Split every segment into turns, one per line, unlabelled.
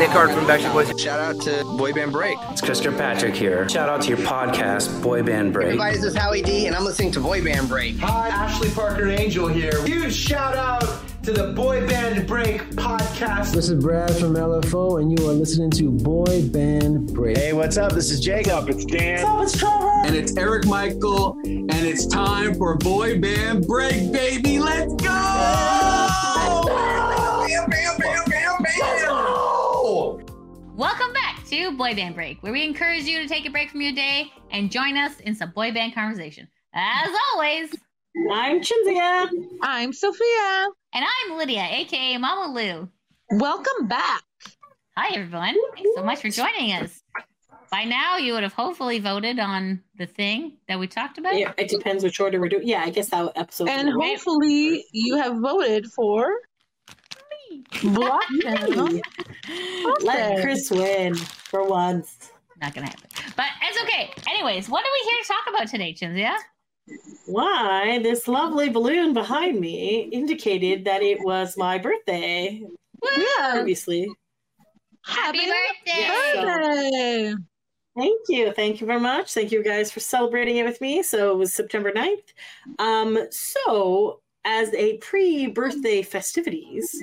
Nick Hart from Backstreet Boys.
Shout out to Boy Band Break.
It's Chris Kirkpatrick here. Shout out to your podcast, Boy Band Break.
Everybody, this is Howie D, and I'm listening to Boy Band Break.
Hi, Ashley Parker Angel here. Huge shout out to the Boy Band Break podcast.
This is Brad from LFO, and you are listening to Boy Band Break.
Hey, what's up? This is Jacob.
It's Dan.
What's up? It's Trevor.
And it's Eric Michael, and it's time for Boy Band Break, baby. Let's go!
Bam, bam, bam, bam, bam.
Welcome back to Boy Band Break, where we encourage you to take a break from your day and join us in some boy band conversation. As always,
I'm Chinzia.
I'm Sophia.
And I'm Lydia, aka Mama Lou.
Welcome back.
Hi, everyone. Thanks so much for joining us. By now, you would have hopefully voted on the thing that we talked about.
Yeah, it depends which order we're doing. Yeah, I guess that episode.
And hopefully you have voted for Blockdown.
Let Chris win for once.
Not gonna happen. But it's okay. Anyways, what are we here to talk about today, Chinzia?
Why, this lovely balloon behind me indicated that it was my birthday.
Yeah.
Previously.
Happy birthday!
Birthday!
Thank you. Thank you very much. Thank you guys for celebrating it with me. So it was September 9th. So as a pre-birthday festivities,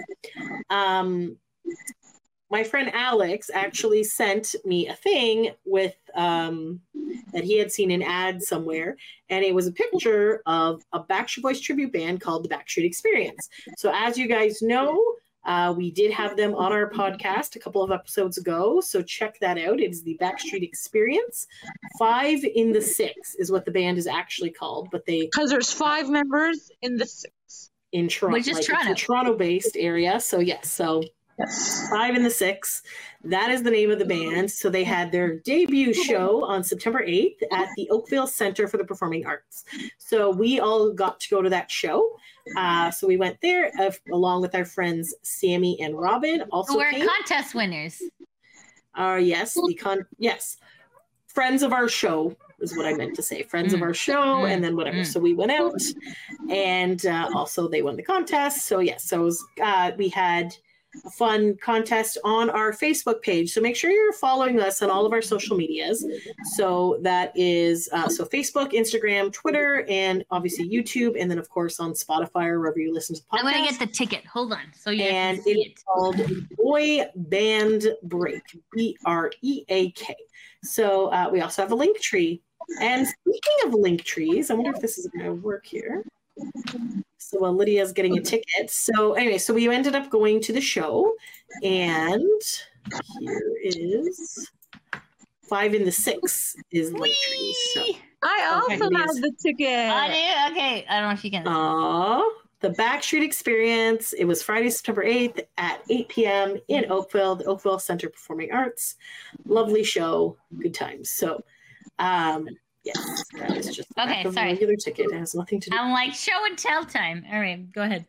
my friend Alex actually sent me a thing with that he had seen an ad somewhere, and it was a picture of a Backstreet Boys tribute band called the Backstreet Experience. So as you guys know, we did have them on our podcast a couple of episodes ago, so check that out. It is the Backstreet Experience. 5 in the 6 is what the band is actually called, but
because there's 5 members in the 6
in Toronto,
which is Toronto.
It's a Toronto-based area. So yes, yes. 5 in the 6. That is the name of the band. So they had their debut show on September 8th at the Oakville Center for the Performing Arts. So we all got to go to that show. So we went there along with our friends Sammy and Robin. Also,
we're contest winners.
Yes, yes, friends of our show is what I meant to say. Friends of our show, and then whatever. So we went out, and also they won the contest. So yes, so it was, we had a fun contest on our Facebook page. So make sure you're following us on all of our social medias. So that is so Facebook, Instagram, Twitter, and obviously YouTube, and then of course on Spotify or wherever you listen to podcasts.
I'm gonna get the ticket. Hold on. So you
and it's called Boy Band Break, BREAK. So we also have a link tree. And speaking of link trees, I wonder if this is going to work here. So while Lydia's getting a ticket. So anyway, so we ended up going to the show, and here is 5 in the 6 is link trees. So,
I also have the ticket.
I do? Okay. I don't know if you can.
The Backstreet Experience. It was Friday, September 8th at 8 p.m. in Oakville, the Oakville Center Performing Arts. Lovely show. Good times. So, yes, that is just
okay. Sorry,
regular ticket. It has nothing to do.
I'm like show and tell time. All right, go ahead.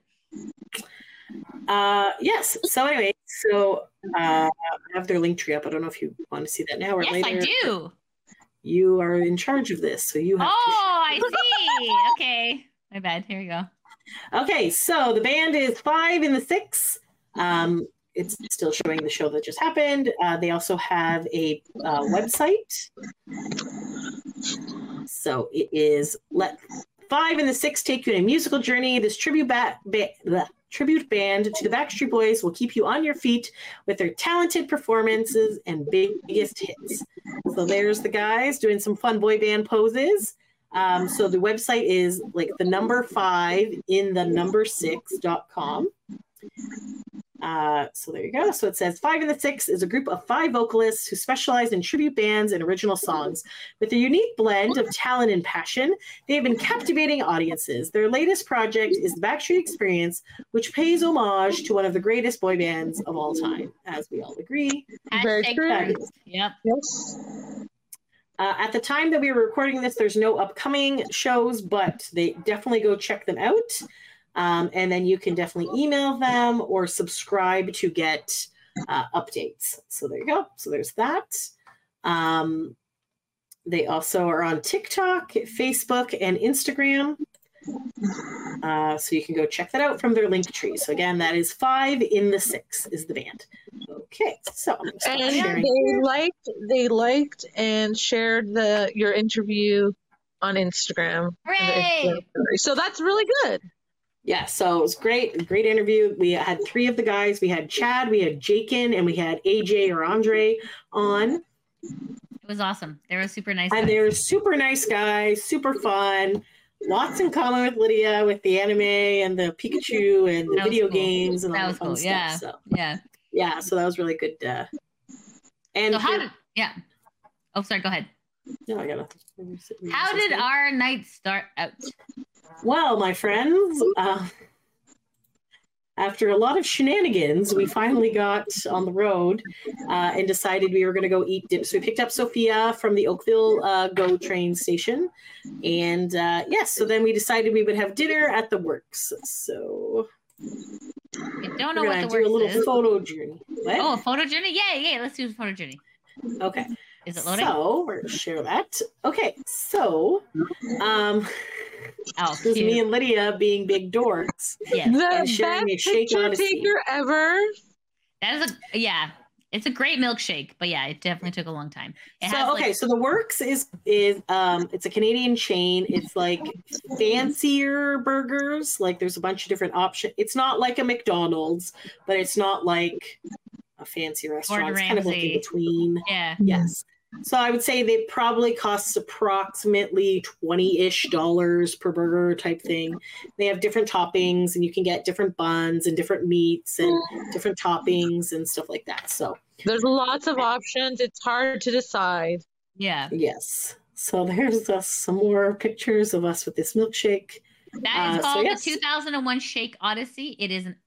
Yes. So anyway, so I have their link tree up. I don't know if you want to see that now or later.
Yes, I do.
You are in charge of this, so you have.
I see. Okay, my bad. Here we go.
Okay, so the band is 5 in the 6. It's still showing the show that just happened. They also have a website. So it is Let 5 in the 6 take you on a musical journey. This tribute band to the Backstreet Boys will keep you on your feet with their talented performances and biggest hits. So there's the guys doing some fun boy band poses. So the website is like the number 5 in the number 6.com. So there you go. So it says 5 in the 6 is a group of 5 vocalists who specialize in tribute bands and original songs. With a unique blend of talent and passion, they have been captivating audiences. Their latest project is the Backstreet Experience, which pays homage to one of the greatest boy bands of all time, as we all agree.
Very true.
Yep.
Yes.
At the time that we were recording this, there's no upcoming shows, but they definitely go check them out. And then you can definitely email them or subscribe to get updates. So there you go. So there's that. They also are on TikTok, Facebook, and Instagram. So you can go check that out from their link tree. So again, that is 5 in the 6 is the band. Okay, so I'm
And
sharing.
they liked and shared your interview on Instagram.
Hooray!
So that's really good.
Yeah, so it was great interview. We had 3 of the guys. We had Chad, we had Jakin, and we had AJ or Andre on.
It was awesome. They were super nice.
And
guys.
they're super nice guys, super fun. Lots in common with Lydia, with the anime and the Pikachu and the
That was
video
cool.
games and
That
all the
was
fun
cool.
stuff.
Yeah.
So
Yeah.
so that was really good. And
So how did? Yeah. Oh, sorry. Go ahead.
no, I gotta.
How did our night start out?
Well, my friends, after a lot of shenanigans, we finally got on the road and decided we were going to go eat dip. So we picked up Sophia from the Oakville GO train station. And so then we decided we would have dinner at the Works. So
I don't know
we're
what
going
the
to do a
word
little
is.
photo journey. What?
Oh, a photo journey? Yeah. Let's do a photo journey.
Okay.
Is it loading?
So we're going to share that. Okay. So
Oh,
this is
cute.
me and Lydia being big dorks.
Yes.
And
The
sharing a
best
shake
picture
odyssey.
taker ever.
That is it's a great milkshake, but yeah, it definitely took a long time. It
So
has, like-
okay, so the Works is it's a Canadian chain. It's like fancier burgers. Like there's a bunch of different options. It's not like a McDonald's, but it's not like a fancy restaurant.
Gordon
It's kind of like
Ramsay.
in between.
Yeah.
Yes. So I would say they probably cost approximately $20-ish per burger type thing. They have different toppings, and you can get different buns and different meats and different toppings and stuff like that. So
There's lots of options. It's hard to decide.
Yeah.
yes. So there's some more pictures of us with this milkshake.
That is
so
called
yes.
the 2001 Shake Odyssey. It is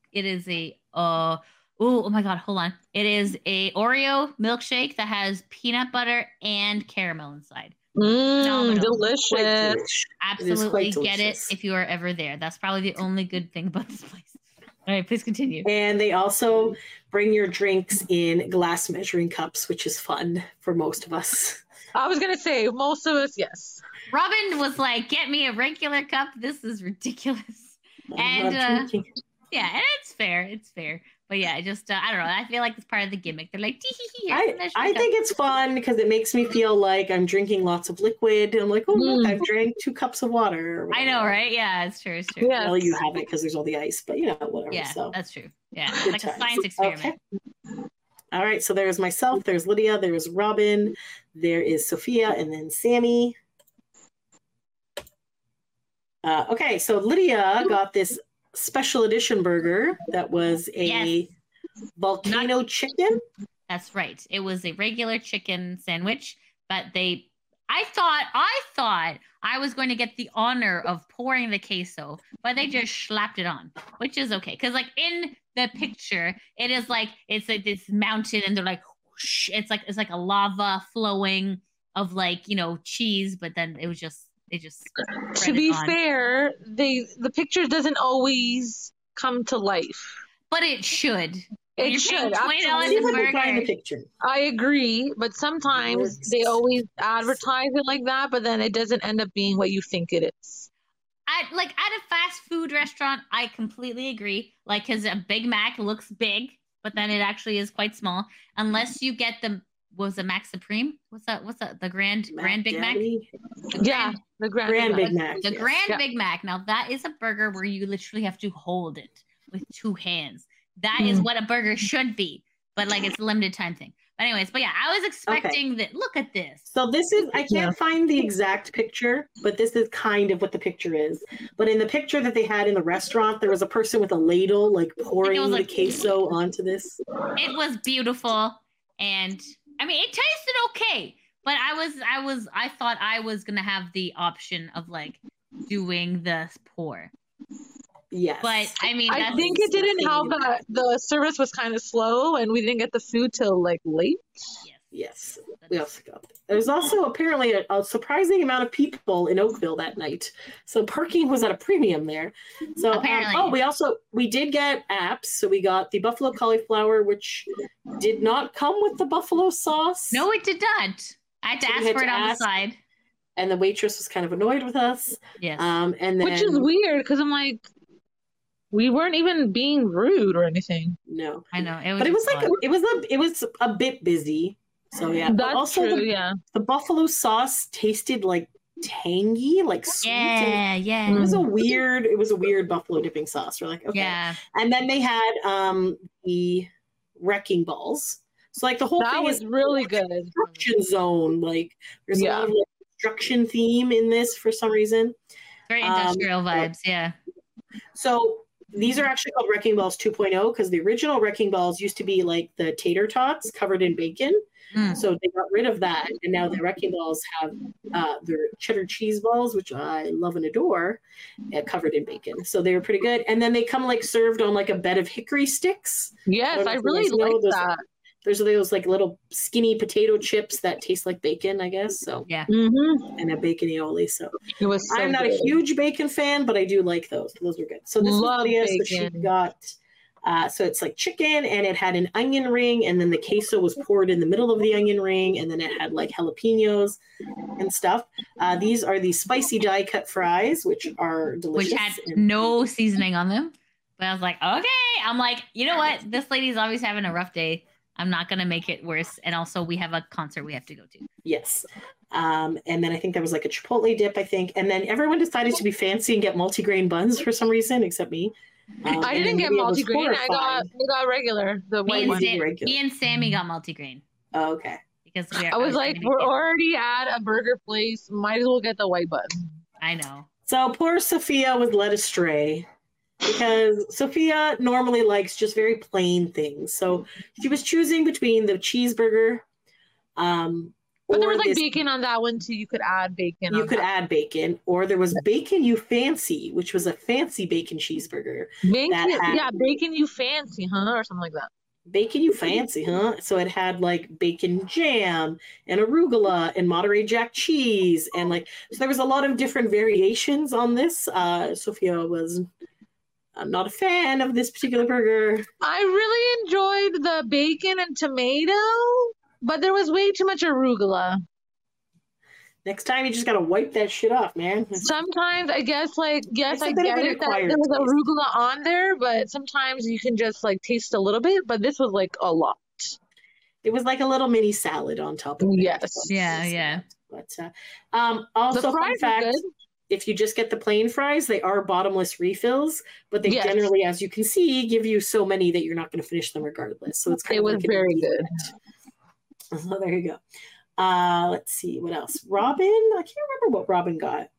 oh my god, hold on. It is a Oreo milkshake that has peanut butter and caramel inside. Phenomenal.
Quite
Delicious.
delish.
Absolutely
quite
get it
delicious.
if you are ever there. That's probably the only good thing about this place. All right, please continue.
And they also bring your drinks in glass measuring cups, which is fun for most of us.
I was gonna say most of us, yes.
Robin was like, "Get me a regular cup. This is ridiculous." And
Love drinking.
yeah, and it's fair. It's fair. But yeah, I just I don't know. I feel like it's part of the gimmick. They're like, "Tee-hee-hee."
I think it's fun because it makes me feel like I'm drinking lots of liquid. I'm like, oh look, I've drank 2 cups of water. or
I know,
whatever.
right? Yeah, it's true. It's true.
Yeah.
Well, you have it because there's all the ice, but whatever.
Yeah,
So
that's true. Yeah,
Good
like a
times.
science experiment.
Okay. All right, so there's myself, there's Lydia, there's Robin, there is Sophia, and then Sammy. Okay, so Lydia got this special edition burger that was a
Yes.
volcano chicken.
That's right. It was a regular chicken sandwich, but I thought I was going to get the honor of pouring the queso, but they just slapped it on, which is okay. Because like in the picture, it's like this mountain, and they're like, whoosh, it's like a lava flowing of like cheese, but then they just
To
spread
be
it on.
fair, the picture doesn't always come to life.
But it should.
It
You're paying
should.
$20
absolutely.
Seems
a
like we're trying the
burger.
picture.
I agree, but sometimes they always advertise it like that, but then it doesn't end up being what you think it is.
At a fast food restaurant, I completely agree. Like, because a Big Mac looks big, but then it actually is quite small. Unless you get the Mac Supreme? What's that? The Grand Big Mac?
Daddy.
Yeah, the
Grand Big Mac.
The
yes.
Grand
Yeah.
Big Mac. Now that is a burger where you literally have to hold it with 2 hands. That is what a burger should be, but like it's a limited time thing. But anyways, yeah, I was expecting that. Look at this.
So this is, I can't find the exact picture, but this is kind of what the picture is. But in the picture that they had in the restaurant, there was a person with a ladle like pouring
was like-
the queso onto this.
It was beautiful, and I mean, it tasted okay. But I thought I was gonna have the option of like doing the pour.
Yes.
But I mean,
I think it didn't help that the service was kind of slow and we didn't get the food till like late.
Yes, we also got that. There's also apparently a surprising amount of people in Oakville that night. So parking was at a premium there. So
Apparently.
we did get apps. So we got the buffalo cauliflower, which did not come with the buffalo sauce.
No, it did not. I had to
So we
ask
had
for
to
it on the
ask-
side.
and the waitress was kind of annoyed with us.
Yes.
And then,
Which is weird because I'm like, we weren't even being rude or anything.
No,
I know.
but it was like it was a bit busy. So yeah, but
That's
also
true. Yeah.
the buffalo sauce tasted like tangy, like sweet.
Yeah, yeah.
It was a weird buffalo dipping sauce. We're like, okay.
Yeah.
And then they had the wrecking balls. So like the whole
That
thing
was
is
really good.
construction zone. Like there's a
Yeah.
lot of like, construction theme in this for some reason.
Very industrial vibes. Yeah.
So these are actually called Wrecking Balls 2.0 because the original Wrecking Balls used to be like the tater tots covered in bacon.
Mm.
So they got rid of that, and now the Wrecking Balls have their cheddar cheese balls, which I love and adore, covered in bacon. So they were pretty good. And then they come like served on like a bed of hickory sticks.
Yes, I
if you
really
guys know
like
those-
that.
There's those like little skinny potato chips that taste like bacon, I guess. So
Yeah.
Mm-hmm.
and a bacon aioli. So
It was so
I'm not
good.
a huge bacon fan, but I do like those. Those are good. So this
Love
was Lydia. So she
bacon.
got so it's like chicken, and it had an onion ring, and then the queso was poured in the middle of the onion ring, and then it had like jalapenos and stuff. These are the spicy die cut fries, which are delicious.
Which had
and-
no seasoning on them. But I was like, okay. I'm like, you know what? This lady's always having a rough day. I'm not going to make it worse. And also, we have a concert we have to go to.
Yes. And then I think there was like a Chipotle dip, I think. And then everyone decided to be fancy and get multigrain buns for some reason, except me.
I
and
didn't
then
get
Lydia was
multigrain. I
horrified.
got regular, the
Me
white
and,
one.
Sam- regular.
me and Sammy got multigrain
Oh, okay.
because
I was like, we're already at a burger place. Might as well get the white bun.
I know.
So poor Sophia was led astray because Sophia normally likes just very plain things. So she was choosing between the cheeseburger,
But there was
or
like
this-
bacon on that one too. You could add bacon.
you
on
could
that.
add bacon, or there was Bacon You Fancy, which was a fancy bacon cheeseburger.
Bacon,
that had-
yeah, bacon you fancy, huh? Or something like that.
Bacon You Fancy, huh? So it had like bacon jam and arugula and Monterey Jack cheese, and like so there was a lot of different variations on this. Sophia was not a fan of this particular burger.
I really enjoyed the bacon and tomato, but there was way too much arugula.
Next time you just gotta wipe that shit off, man.
Sometimes I guess like yes,
It's a
I
bit of
get
an
it that
acquired
there was
taste.
arugula on there, but sometimes you can just like taste a little bit. But this was like a lot.
It was like a little mini salad on top of it.
Yes.
Yeah, yeah.
But also,
The
fun
fries are
fact:
good.
if you just get the plain fries, they are bottomless refills, but they
Yes.
generally, as you can see, give you so many that you're not going to finish them regardless. So it's kind
It
of
was
like an
very
easy
good.
bet. So there you go. Let's see what else. Robin, I can't remember what Robin got.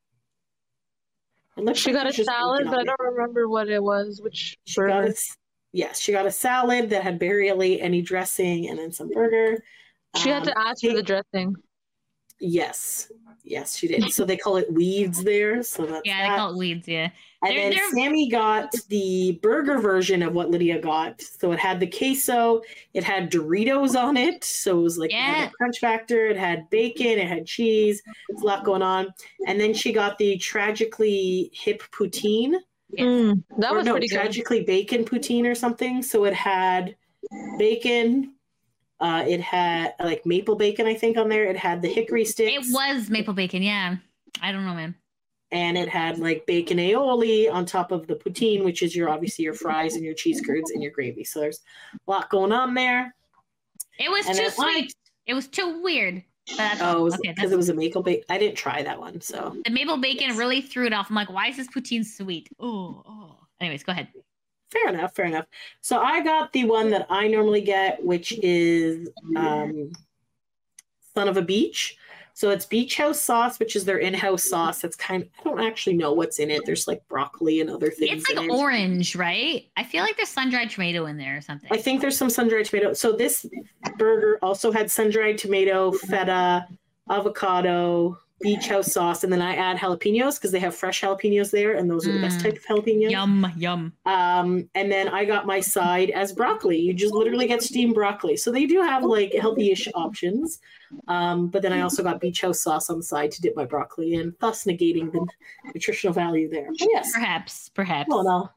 It looks
She
like
got a
there's just
salad,
bacon
but I
on it.
don't remember what it was. Which
She got
burger?
yes, she got a salad that had barely any dressing, and then some burger.
She had to ask for the dressing.
Yes, she did. So they call it weeds there. So that's
Yeah,
that.
they call it weeds. Yeah.
And
They're-
then
they're-
Sammy got the burger version of what Lydia got. So it had the queso, it had Doritos on it. So it was like it had
Yeah.
that crunch factor, it had bacon, it had cheese. There's a lot going on. And then she got the tragically hip poutine.
Yes.
That
Or
was
no,
pretty good.
tragically bacon poutine or something. So it had bacon. It had like maple bacon, I think, on there. It had the hickory sticks.
It was maple bacon. Yeah. I don't know, man.
And it had like bacon aioli on top of the poutine, which is obviously your fries and your cheese curds and your gravy. So there's a lot going on there.
It was
And
too
then
sweet. It was too weird. But that's
Oh,
okay.
because
That's,
it was a maple bacon. I didn't try that one, so
the maple bacon really threw it off. I'm like, why is this poutine sweet? Oh. Anyways, go ahead.
fair enough. So I got the one that I normally get, which is Son of a Beach. So it's Beach House sauce, which is their in-house sauce. It's I don't actually know what's in it. There's like broccoli and other things.
It's
in
like
it.
orange, right? I feel like there's sun-dried tomato in there or something.
I think there's some sun-dried tomato. So this burger also had sun-dried tomato, feta, avocado, beach house sauce, and then I add jalapenos because they have fresh jalapenos there, and those are the best type of jalapenos.
Yum.
And then I got my side as broccoli. You just literally get steamed broccoli. So they do have like healthy-ish options. But then I also got beach house sauce on the side to dip my broccoli in, thus negating the nutritional value there. But yes.
Perhaps.
Well, no.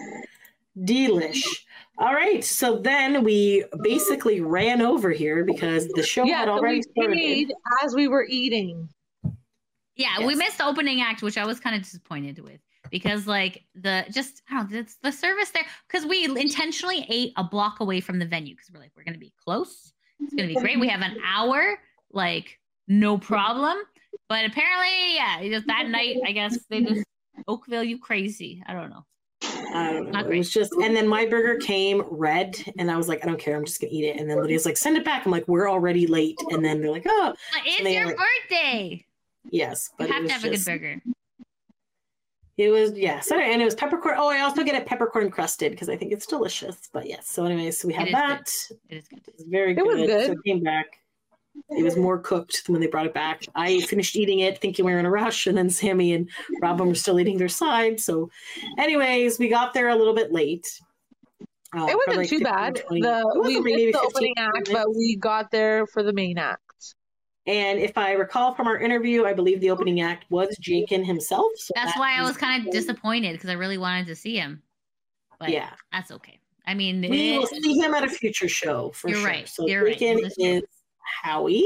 Delish. All right. So then we basically ran over here because the show
Yeah,
had
so
already
we
started.
stayed as we were eating.
Yeah, we missed the opening act, which I was kind of disappointed with because, like, I don't know, the service there, because we intentionally ate a block away from the venue because we're like, we're going to be close. It's going to be great. We have an hour, like, no problem. But apparently, yeah, just that night, I guess they just Oakville, you crazy. I don't know.
It was just, and then my burger came red, and I was like, I don't care, I'm just gonna eat it. And then Lydia's like, send it back. I'm like, we're already late. And then they're like, oh,
it's your birthday.
Yes, but
you have to have a good burger.
It was, so, and it was peppercorn. Oh, I also get it peppercorn crusted because I think it's delicious. But yes, so anyways, so we had that.
Good. It is good.
It was very good.
It was good.
So it came back. It was more cooked when they brought it back. I finished eating it thinking we were in a rush, and then Sammy and Robin were still eating their side. So anyways, we got there a little bit late.
It wasn't too bad. We missed the opening act, but we got there for the main act.
And if I recall from our interview, I believe the opening act was Jakin himself. So
that's why I was kind of disappointed because I really wanted to see him. But yeah, that's okay. I mean,
we will see him at a future show for sure.
Right.
So
You're
Jakin is Howie.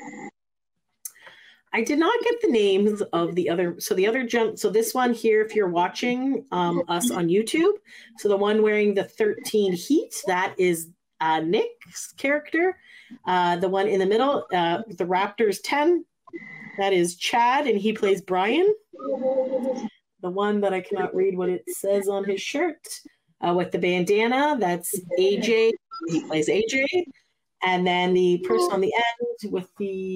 I did not get the names of the other. So the other so this one here, if you're watching us on YouTube, so the one wearing the 13 heat, that is Nick's character. The one in the middle, the Raptors 10, that is Chad, and he plays Brian. The one that I cannot read what it says on his shirt with the bandana, that's AJ. He plays AJ. And then the person on the end with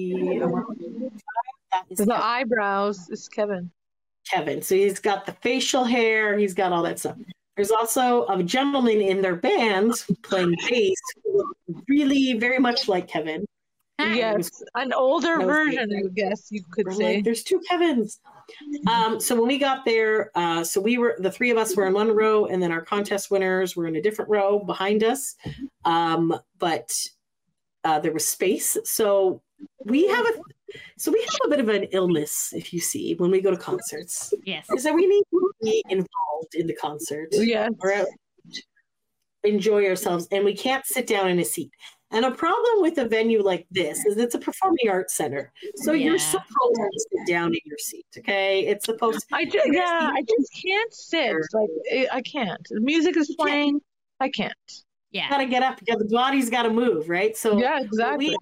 the eyebrows is Kevin.
Kevin. So he's got the facial hair. He's got all that stuff. There's also a gentleman in their band playing bass who looks really very much like Kevin.
Yes, an older version, I guess you could say.
Like, there's two Kevins. So when we got there, so the three of us were in one row, and then our contest winners were in a different row behind us. But there was space. So we have a bit of an illness, if you see, when we go to concerts.
Yes.
Is that we need to be involved in the concert.
Yes.
Or enjoy ourselves, and we can't sit down in a seat. And a problem with a venue like this is it's a performing arts center. So you're supposed to sit down in your seat, okay? It's supposed to.
I just can't sit. Like, I can't. The music is playing. I can't.
Yeah.
Got to get up because the body's got to move, right? So
yeah, exactly.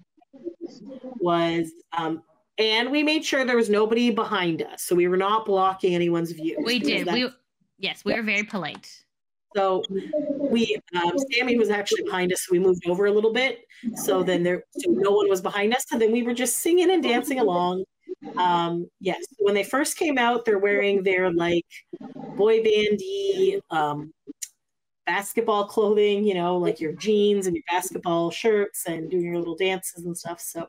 And we made sure there was nobody behind us, so we were not blocking anyone's view.
We did. We were very polite.
So Sammy was actually behind us, so we moved over a little bit. So then no one was behind us, and then we were just singing and dancing along. Yes, when they first came out, they're wearing their like boy bandy basketball clothing, like your jeans and your basketball shirts, and doing your little dances and stuff. So,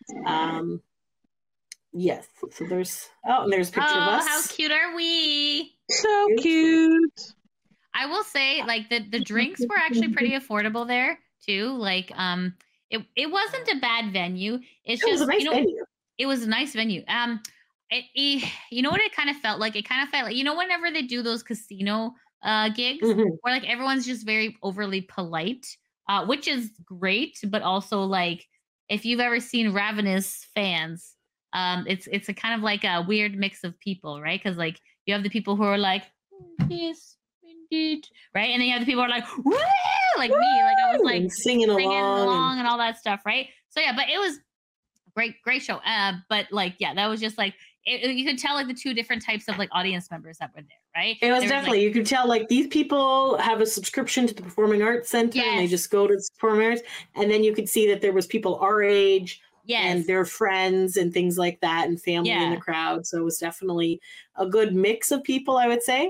yes. So there's a picture of us.
How cute are we?
So cute.
I will say, like, the drinks were actually pretty affordable there too. Like, it wasn't a bad venue. It was a nice venue. It was a nice venue. You know what it kind of felt like? It kind of felt like, whenever they do those casino gigs, where like everyone's just very overly polite, which is great, but also like if you've ever seen Ravenous Fans, it's a kind of like a weird mix of people, right? Because like you have the people who are like, yes. Right, and then you have the people who are like, woo! Like me, like I was like
singing along
and all that stuff, right? So yeah, but it was a great show. But like, yeah, that was just like you could tell like the two different types of like audience members that were there, right?
It was definitely you could tell like these people have a subscription to the Performing Arts Center, and they just go to the Performing Arts, and then you could see that there was people our age. And their friends and things like that, and family in the crowd. So it was definitely a good mix of people, I would say.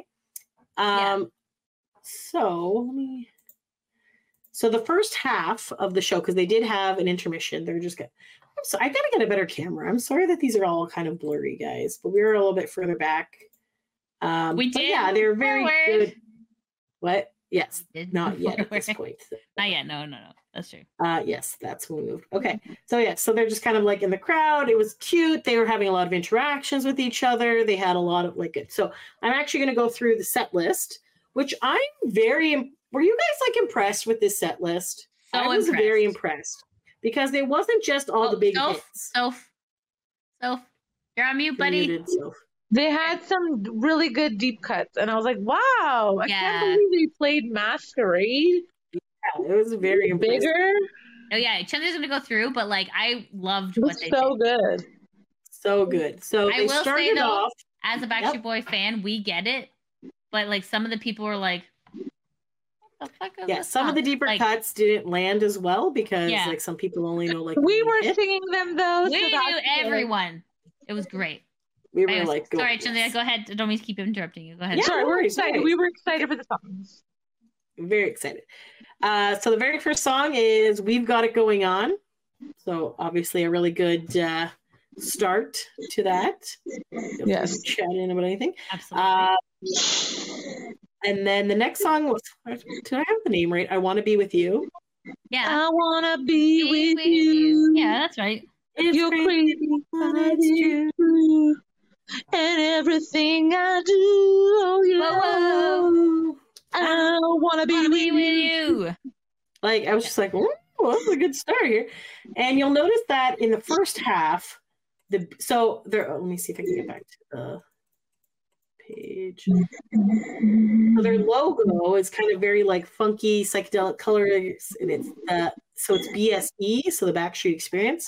So the first half of the show, because they did have an intermission, they're just good. So I gotta get a better camera. I'm sorry that these are all kind of blurry, guys, but we were a little bit further back.
We did.
Yeah, they're very good. What? Yes, not yet at this point.
Not yet. No. That's true.
Yes, that's when we moved. Okay. So they're just kind of like in the crowd. It was cute. They were having a lot of interactions with each other. They had a lot of like it. So I'm actually going to go through the set list, which I'm were you guys like impressed with this set list?
So
I was very impressed because it wasn't just all the big hits.
Soph. You're on mute,
You're
buddy.
muted, so.
They had some really good deep cuts, and I was like, "Wow, I can't believe they played Masquerade."
Yeah, it was very impressive.
Bigger.
Oh yeah, Chandler's gonna go through, but like I loved
It
what
was
they
so
did.
good.
So good. So
I
they
will say
started
though,
off.
as a Backstreet Boy fan, we get it, but like some of the people were like, "What the fuck is
Yeah,
this
some of
song?"
the deeper
Like,
cuts didn't land as well because
Yeah.
like some people only know like
We
one
were
hit.
singing them though.
we
so
knew
that's good.
everyone. It was great.
We were
Anyways,
like, go
sorry,
with
Chandler,
this.
go ahead. Don't mean to keep interrupting you. Go ahead.
Yeah.
Sorry,
no
we're
worries,
excited.
no worries.
We were excited for the songs.
Very excited. So the very first song is "We've Got It Going On." So obviously a really good start to that. Feel
Yes.
free to chat in about anything.
Absolutely.
And then the next song was, did I have the name right? "I Want to Be With You."
Yeah.
I wanna be
Be
with you.
Yeah, that's right.
It's
You're
crazy,
crazy,
but it's true.
and everything I do. Oh, you
Whoa,
know, I wanna be
Wanna be
with
with
you.
you.
Like, I was just like, oh, well, that's a good start here. And you'll notice that in the first half, let me see if I can get back to the page. So their logo is kind of very like funky psychedelic colors, and it's so it's BSE, so the Backstreet Experience.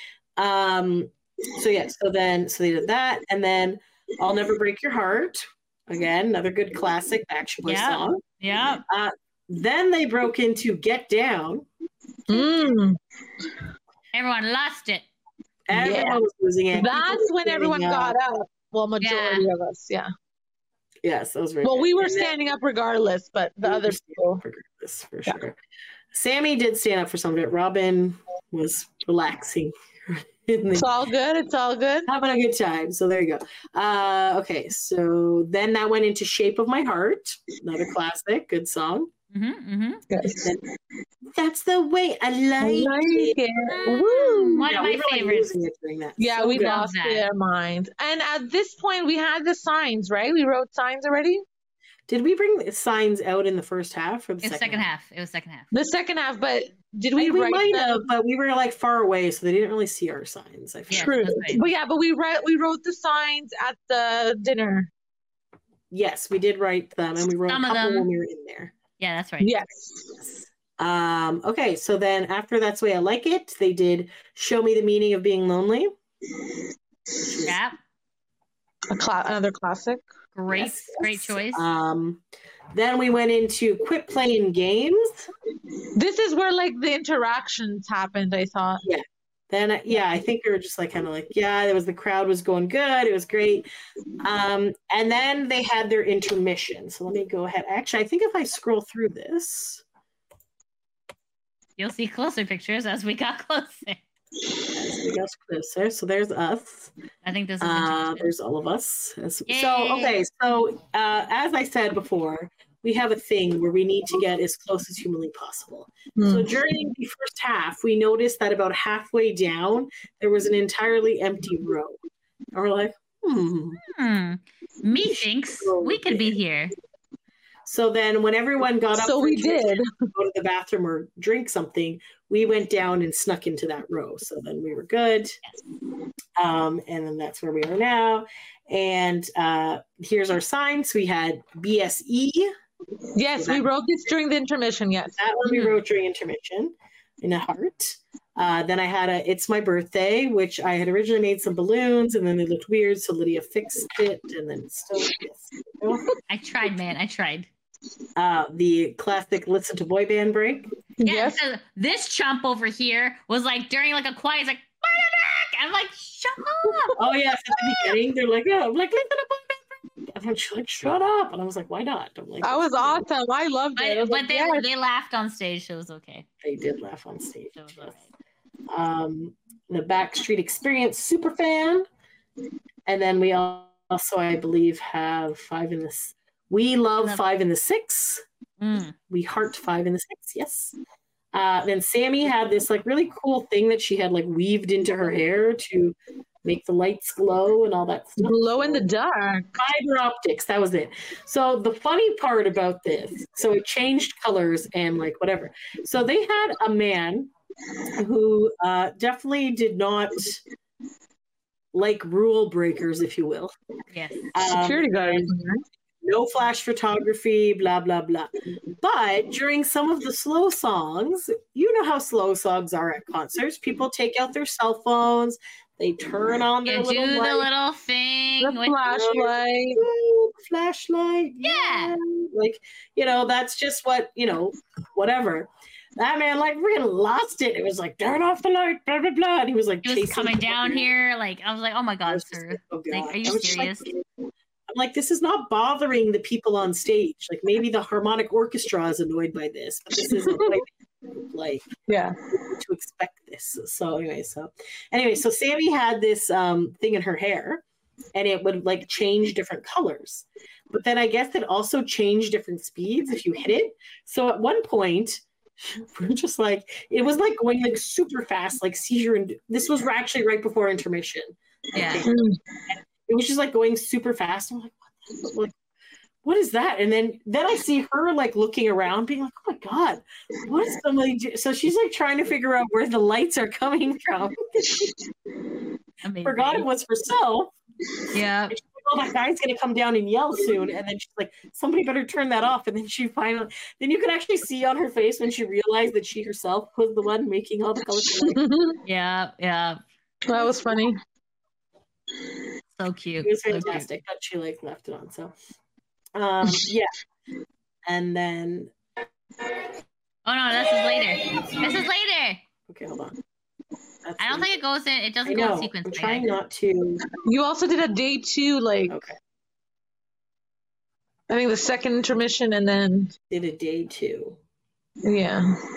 So they did that, and then "I'll Never Break Your Heart," again, another good classic Backstreet Boys song.
Yeah.
Then they broke into "Get Down."
Mm.
Everyone lost it.
Everyone was losing it. People
That's
were
when everyone
standing up.
got up. Well, majority of us, yeah.
Yes, that was very
Well,
good.
we were
And then-
standing up regardless, but the
We
other
were standing
people.
up for this, for sure. Sammy did stand up for some of it. Robin was relaxing.
It's all good. It's all good.
Having a good time. So there you go. Okay, so then that went into "Shape of My Heart," another classic, good song.
Yes.
That's the way I like, it.
Woo.
One
Yeah,
of
we
my
were, like,
favorites.
losing it during that.
Yeah,
So
we
good.
lost
that.
their minds. And at this point, we had the signs, right? We wrote signs already.
Did we bring the signs out in the first half or the
It was
second
second half. It was second half.
The second half, but did we
We
write
might
them?
have, but we were like far away, so they didn't really see our signs. I feel.
Yeah.
True.
that's right.
But yeah, but we wrote the signs at the dinner.
Yes, we did write them, and we wrote
Some
a
of
couple
them.
when we were in there.
Yeah, that's right.
Yes.
Okay, so then after "That's the Way I Like It," they did "Show Me the Meaning of Being Lonely."
Yeah.
Another classic.
Great,
Yes,
great
yes.
choice.
Then we went into "Quit Playing Games."
This is where like the interactions happened, I thought.
Then, I think we were just like kind of like, the crowd was going good. It was great. And then they had their intermission. So let me go ahead. Actually, I think if I scroll through this,
You'll see closer pictures as we got closer.
as we got closer. So there's us.
I think this is interesting.
There's all of us. So,
Yay.
okay. So as I said before, we have a thing where we need to get as close as humanly possible. So during the first half, we noticed that about halfway down, there was an entirely empty row. And we're like,
Methinks we could be here.
So then when everyone got up
So
for
we
intermission
did.
to go to the bathroom or drink something, we went down and snuck into that row. So then we were good. And then that's where we are now. And here's our signs. We had BSE.
Yes, we wrote this during the intermission. Yes.
That one we wrote during intermission in a heart. Then I had "It's My Birthday," which I had originally made some balloons and then they looked weird. So Lydia fixed it and then still, yes.
I tried, man. I tried.
The classic "Listen to Boy Band" break.
Yeah,
Yes.
so this chump over here was like during like a quiet, he's like, "Barnaback!" I'm like, shut up.
Oh yes, at the beginning they're like, "Oh, I'm like, listen to Boy Band break," and then she's like, "Shut up," and I was like, "Why not?" I'm like,
That was awesome. I loved it. I was
But
like,
they
yes.
they laughed on stage, so it was okay.
They did laugh on stage.
So it was all right.
The Backstreet Experience super fan, and then we also, I believe, have Five in the. We love Five in the Six. We heart Five in the Six. Yes. Then Sammy had this like really cool thing that she had like weaved into her hair to make the lights glow and all that stuff.
Glow in the dark.
Fiber optics, that was it. So the funny part about this, so it changed colors and like whatever. So they had a man who definitely did not like rule breakers, if you will.
Yes.
Security guard.
No flash photography, blah, blah, blah. But during some of the slow songs, you know how slow songs are at concerts. People take out their cell phones. They turn on their
You do
little
the
light.
little thing.
The
with-
flashlight.
Flashlight.
Yeah.
Like, that's just what, whatever. That man, like, freaking lost it. It was like, turn off the light, blah, blah, blah. And he was like,
He was
chasing
coming
people.
down here. Like, I was like, oh my
I
God,
was just
sir.
like, oh,
Like,
God.
are you
I was just
serious?
I'm like, this is not bothering the people on stage. Like, maybe the harmonic orchestra is annoyed by this, but this isn't like
Yeah.
to expect this. So anyway, so Sammy had this thing in her hair, and it would like change different colors. But then I guess it also changed different speeds if you hit it. So at one point, we're just like, it was like going like super fast, like seizure. And this was actually right before intermission.
Yeah.
It was just like going super fast. I'm like, what is that? And then I see her like looking around, being like, oh my God, what is somebody do? So she's like trying to figure out where the lights are coming from.
Amazing.
Forgot it was herself.
Yeah.
And she's like, oh, that guy's gonna come down and yell soon. And then she's like, somebody better turn that off. And then then you could actually see on her face when she realized that she herself was the one making all the colorful lights.
Yeah. Yeah.
That was funny.
So cute.
It was
So cute.
fantastic, but she like left it on. So yeah. And then
Oh no, this is later. This is later.
okay, hold on. That's
I don't think it goes in. It
I
doesn't go
know.
in sequence.
I'm
like
trying
that.
not to.
You also did a day 2, like
Okay,
I think the second intermission, and then
did a day 2.
yeah.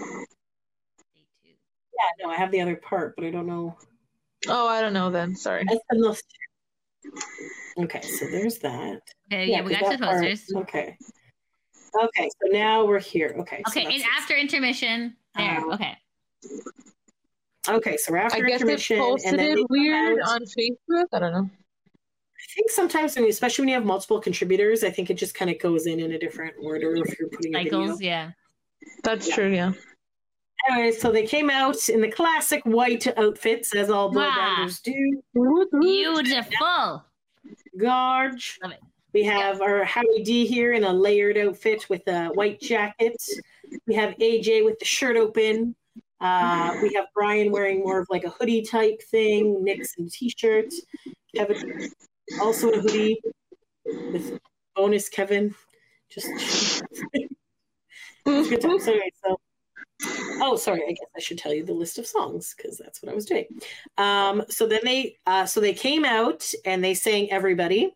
Yeah, no, I have the other part, but I don't know.
Oh, I don't know then. Sorry.
That's the most. Okay, so there's that.
Okay, yeah, we
'cause
got the
that part-
posters.
Okay. Okay, so now we're here. Okay. So
Okay, and
that's-
after intermission, there. Okay.
Okay, so we're after
I guess they
intermission,
posted
and then
it
they come
weird
out.
on Facebook. I don't know.
I think sometimes, especially when you have multiple contributors, I think it just kind of goes in a different order if you're putting a video.
Cycles, yeah.
That's true. Yeah.
Anyway, so they came out in the classic white outfits, as all boy
Wow.
banders do.
Beautiful.
Gorge.
Love it.
We have our Howie D here in a layered outfit with a white jacket. We have AJ with the shirt open. We have Brian wearing more of like a hoodie type thing. Nick's in a t-shirt. Kevin also in a hoodie with bonus Kevin. Just it's good time. So anyway, oh, sorry. I guess I should tell you the list of songs because that's what I was doing. So then they came out and they sang "Everybody."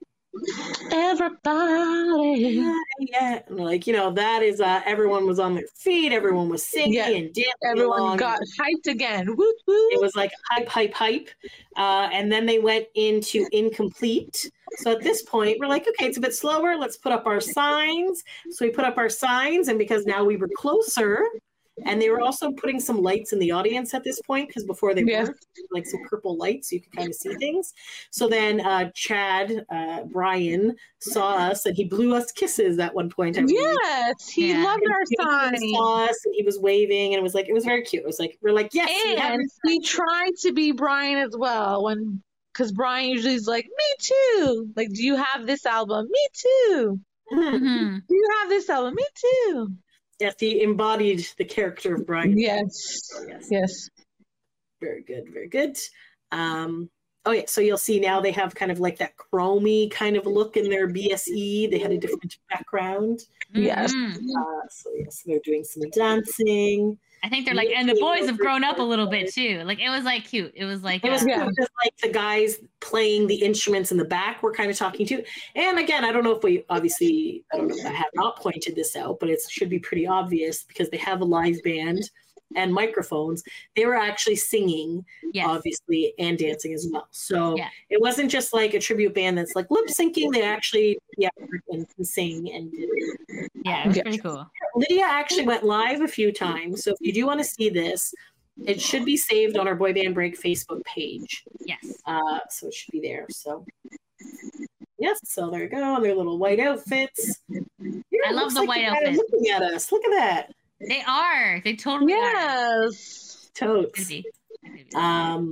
Everybody.
Yeah, like that is everyone was on their feet, everyone was singing
Yeah.
and dancing.
Everyone
along.
got hyped again. Whoop, whoop.
It was like hype. And then they went into Incomplete. So at this point, we're like, okay, it's a bit slower. Let's put up our signs. So we put up our signs, and because now we were closer, and they were also putting some lights in the audience at this point, because before they
Yes.
were like some purple lights, so you could kind of see things. So then Chad, Brian, saw us, and he blew us kisses at one point. I believe.
Yes, he
Yeah.
loved our
He
sign.
saw us, and he was waving, and it was very cute. It was like we're like, yes, we have
And he tried to be Brian as well because Brian usually is like, me too. Like, do you have this album? Me too.
hmm
Do you have this album? Me too.
Yes, he embodied the character of Brian.
Yes.
Yes.
Yes.
Very good, very good. Oh yeah, so you'll see now they have kind of like that chromey kind of look in their BSE. They had a different background.
Yes.
So yes, they're doing some dancing.
I think they're like, and the boys have grown up a little bit too. Like it was like cute. It was like
It was
Yeah.
cool, just like the guys playing the instruments in the back were kind of talking to. And again, I don't know if I have not pointed this out, but it should be pretty obvious because they have a live band and microphones. They were actually singing,
yes.
obviously, and dancing as well. So
Yeah.
it wasn't just like a tribute band that's like lip syncing. They actually, can sing and did it.
Yeah, it was
Yeah.
pretty cool.
Lydia actually went live a few times. So if you do want to see this, it should be saved on our Boy Band Break Facebook page.
Yes.
So it should be there. So yes, so there you go. And their little white outfits. Yeah,
I
it
love
looks
the
like
white
they're kind of
outfits.
looking at us. Look at that.
They are. They totally are.
Yes.
Totes.
Busy.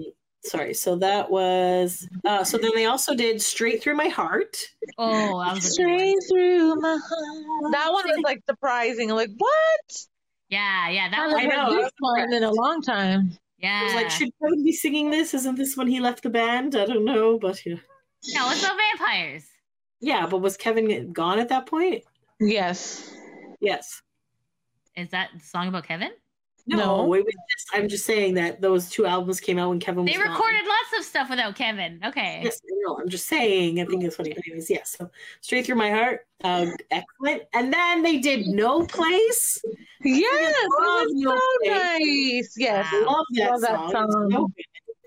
sorry. So that was. So then they also did "Straight Through My Heart."
Oh, that was a good one.
Straight through my heart. That one was like surprising. I'm like, what?
Yeah, that
I
was
I know,
haven't
I
heard
was
this one in a long time.
yeah.
I was like, should Kevin be singing this? Isn't this when he left the band? I don't know, but yeah.
No, it's about vampires.
Yeah, but was Kevin gone at that point?
Yes.
Yes.
Is that the song about Kevin?
No, it was just, I'm just saying that those 2 albums came out when Kevin was
They
gone.
recorded lots of stuff without Kevin. Okay.
Yes, no, I'm just saying. I think that's funny. But anyways, yes. So Straight Through My Heart, excellent. And then they did No Place.
Yes, it
love
was
No
so
Place.
nice. Yes.
Love that
Love that
song.
song.
It's so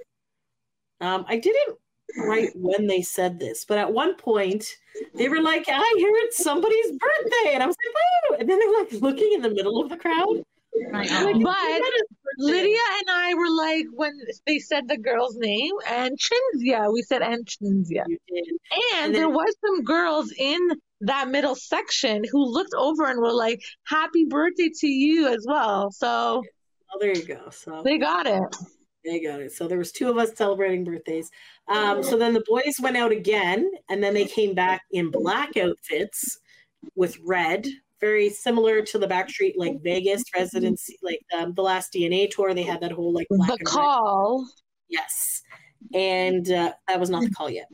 good. I didn't write when they said this, but at one point they were like, "I heard somebody's birthday," and I was like, "Oh!" And then they're like looking in the middle of the crowd.
Right.
Like,
But Lydia and I were like, when they said the girl's name, and Chinzia, we said and Chinzia.
You did.
And there was some girls in that middle section who looked over and were like, happy birthday to you as well. So
Oh, there you go. So
they got it.
they got it. So there was 2 of us celebrating birthdays. So then the boys went out again, and then they came back in black outfits with red, very similar to the Backstreet like Vegas residency, like the last DNA tour. They had that whole like black
The
and red.
call.
Yes, and that was not the call yet.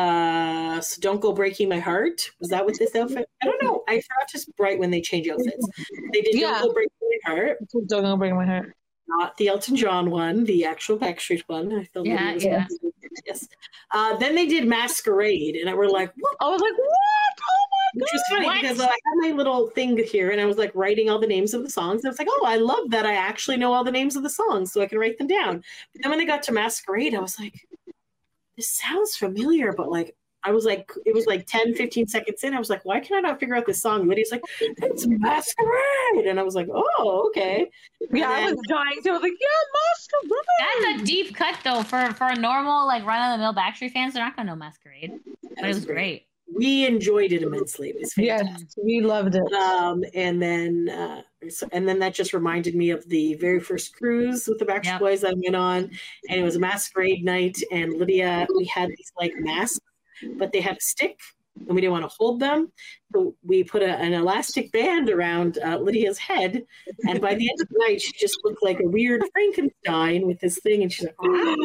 So Don't Go Breaking My Heart. Was that with this outfit? I don't know. I forgot to write when they change outfits. They did
Yeah.
Don't Go Breaking My Heart.
Don't gonna break my heart.
Not the Elton John one, the actual Backstreet one. I felt
Yeah,
it was
yeah.
Yes. Then they did Masquerade, and we're like, what?
I was like, what? Oh my
Which was funny
What?
because I had my little thing here, and I was like writing all the names of the songs. And I was like, oh, I love that I actually know all the names of the songs, so I can write them down. But then when I got to Masquerade, I was like, this sounds familiar, but like, I was like, it was like 10, 15 seconds in. I was like, why can I not figure out this song? And Lydia's like, it's Masquerade. And I was like, oh, okay.
Yeah, I
And
was dying to. I was like, yeah, Masquerade.
That's a deep cut though for a normal like run of the mill Backstreet fans. They're not gonna know Masquerade, but it was great.
We enjoyed it immensely. It was fantastic.
Yes, we loved it.
And then that just reminded me of the very first cruise with the Backstreet
Yep.
Boys I went on, and it was a Masquerade night. And Lydia, we had these like masks, but they had a stick, and we didn't want to hold them, so we put an elastic band around Lydia's head. And by the end of the night, she just looked like a weird Frankenstein with this thing, and she's like,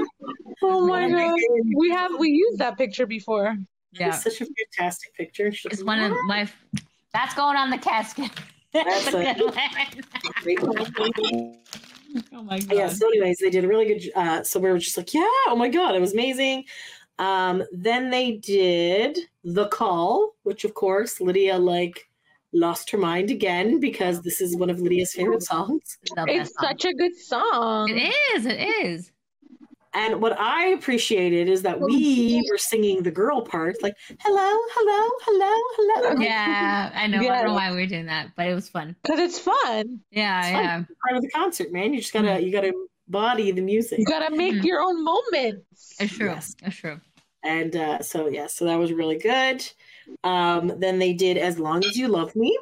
Oh my god, we used that picture before.
Yeah,
It's such a fantastic picture. She's
it's
like,
one of my. That's going on the casket. That's
That's
a good
Great.
one. Oh my god.
Yeah, so anyways, they did a really good so we were just like, yeah, oh my god, it was amazing. Then they did The Call, which of course Lydia like lost her mind again because this is one of Lydia's favorite songs.
The
It's
best song.
such a good song.
It is.
And what I appreciated is that we were singing the girl part, like hello, hello, hello, hello.
Yeah, I know. I
Yeah.
don't know why we were doing that, but it was fun.
Because it's fun.
Yeah,
It's
yeah.
fun. It's part of the concert, man. You just gotta embody the music.
You gotta make your own moments.
It's true.
Yes.
It's true.
And so that was really good. Then they did As Long as You Love Me.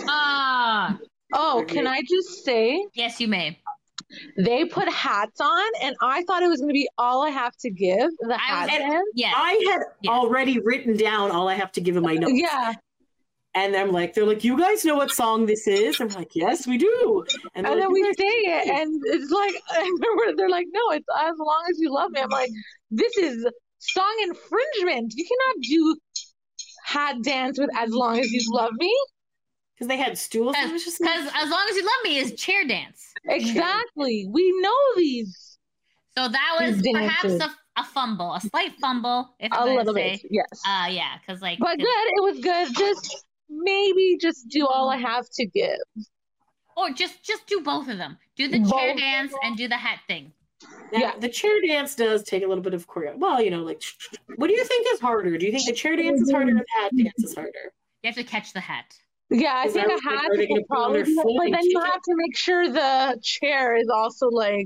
Ah,
Oh, can I just say,
yes, you may.
they put hats on, and I thought it was going to be All I Have to Give, the
I
hat
was-
band.
Yes.
I had
Yeah.
already written down all I have to give in my notes.
Yeah,
And I'm like, they're like, you guys know what song this is? I'm like, yes, we do.
and
they're
then
like,
we
"You guys-"
say it, and it's like, I remember they're like, no, it's As Long as You Love Me. I'm like, this is song infringement. You cannot do hat dance with As Long as You Love Me.
Because they had stools. and it was
Because
just
As Long as You Love Me is chair dance.
Exactly. We know these.
So that was
These
perhaps
dances.
a fumble, a slight fumble, if
A
I'm
little
gonna
bit,
say.
yes.
Yeah, because like.
But good. It was good. Just maybe just do All I Have to Give.
Or just do both of them. Do the chair
Both.
dance and do the hat thing.
now,
Yeah.
the chair dance does take a little bit of choreo. Well, like, what do you think is harder? Do you think the chair dance is harder or the hat dance is harder?
You have to catch the hat.
Yeah, I
Is
think
that
a
what
hat
they're gonna
will
put on their
probably be,
foot
but
and
then you
kick it?
have to make sure the chair is also like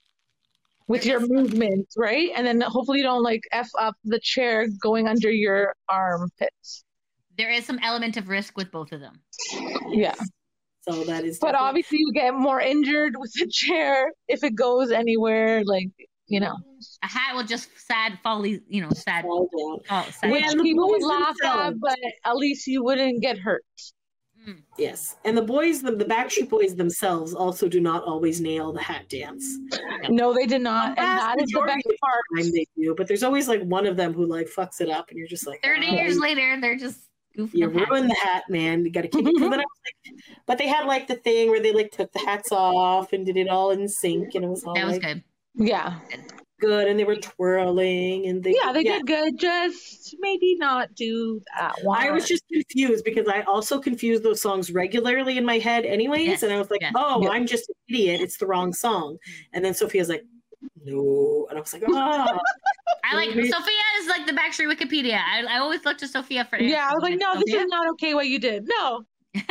with your movement, right? And then hopefully you don't like F up the chair going under your armpits.
There is some element of risk with both of them.
Yeah.
So that is.
But
definitely-
obviously you get more injured with the chair if it goes anywhere. Like you know,
A hat will just sad, fall sad.
Fall down.
Oh, sad.
which
And the
people would
boys
laugh at,
themselves.
but at least you wouldn't get hurt.
Yes, and the boys, the Backstreet Boys themselves, also do not always nail the hat dance.
No, they did not, and
Vast
that is the
majority
best
of
part.
the time they do, but there's always like one of them who like fucks it up, and you're just like,
30
"Oh,
years later, they're just goofing
you
up hats.
ruined the hat, man. You got to keep it." 'Cause then I was like, but they had like the thing where they like took the hats off and did it all in sync, and it was all
That was
like
good.
Yeah,
good, and they were twirling, and they
did good. Just maybe not do that one.
I was just confused because I also confused those songs regularly in my head anyways.
Yes,
And I was like,
yes.
oh,
Yeah.
I'm just an idiot. It's the wrong song. And then Sophia's like, no. And I was like, oh.
I like Sophia is like the Backstreet Wikipedia. I always look to Sophia for answers.
Yeah, I was like, no, this
Sophia?
is not okay what you did. No.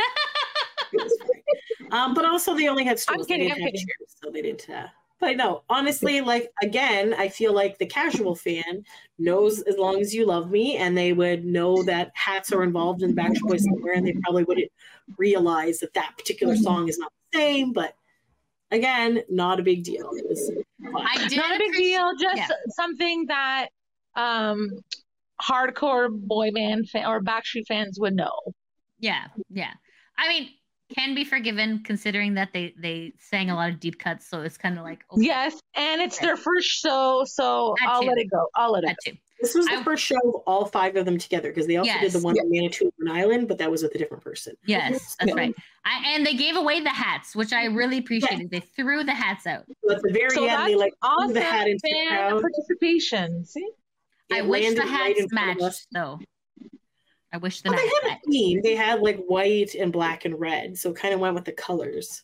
But also they only had stools.
kidding,
They
I'm
didn't have
kidding.
chairs, so they didn't. But no, honestly, like, again, I feel like the casual fan knows As Long As You Love Me, and they would know that hats are involved in Backstreet Boys somewhere, and they probably wouldn't realize that that particular song is not the same. But again, not a big deal. It was fun.
I did
Not a big deal. Just
yeah.
something that hardcore boy band or Backstreet fans would know.
Yeah. I mean, can be forgiven considering that they sang a lot of deep cuts, so it's kind of like okay,
Yes, and it's their first show, so
That
I'll
too.
let it go. I'll let it
that
go.
too.
This was the first show of all 5 of them together, because they also did the
Yes.
one in Manitoulin Island, but that was with a different person.
Yes, that's right. And they gave away the hats, which I really appreciated. They threw the hats out.
So at the very
So
end, they
that's
like threw
awesome
the hat into the
fan
crowd.
participation. See?
I
It
wish
landed
the
right
hats
in front of us.
matched, though. I wish the
Well, they
hats
had
matched.
a theme. They had like white and black and red, so it kind of went with the colors.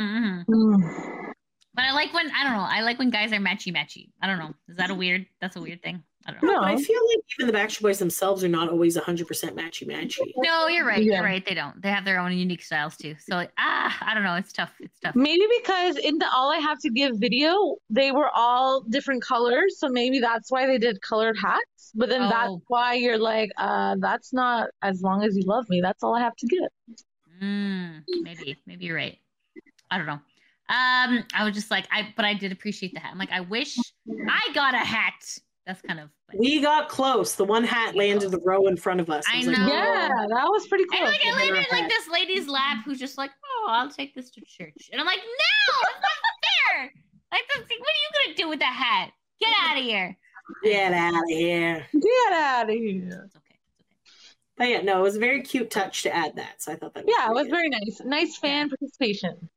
But I like when guys are matchy. I don't know. Is that that's a weird thing? I don't know.
But I feel like even the Backstreet Boys themselves are not always 100% matchy.
No, you're right.
Yeah.
You're right. They don't. They have their own unique styles too. So I don't know. It's tough.
Maybe because in the All I Have to Give video, they were all different colors, so maybe that's why they did colored hats. But then that's
Oh.
why you're like, that's not As Long As You Love Me. That's all I have to give.
Maybe you're right. I don't know. I was just like, but I did appreciate the hat. I'm like, I wish I got a hat. That's kind of.
We got close. The one hat landed the row in front of us.
I
was like,
know.
Yeah, that was pretty cool.
And like I
Give her
landed
a
like
hat.
this lady's lap who's just like, oh, I'll take this to church. And I'm like, no, it's not fair. Like, what are you gonna do with the hat? Get out of here.
Get out of here.
Get out of here.
It's okay.
But yeah, no, it was a very cute touch to add that. So I thought that was
Yeah, it was
good.
very nice. Nice fan participation.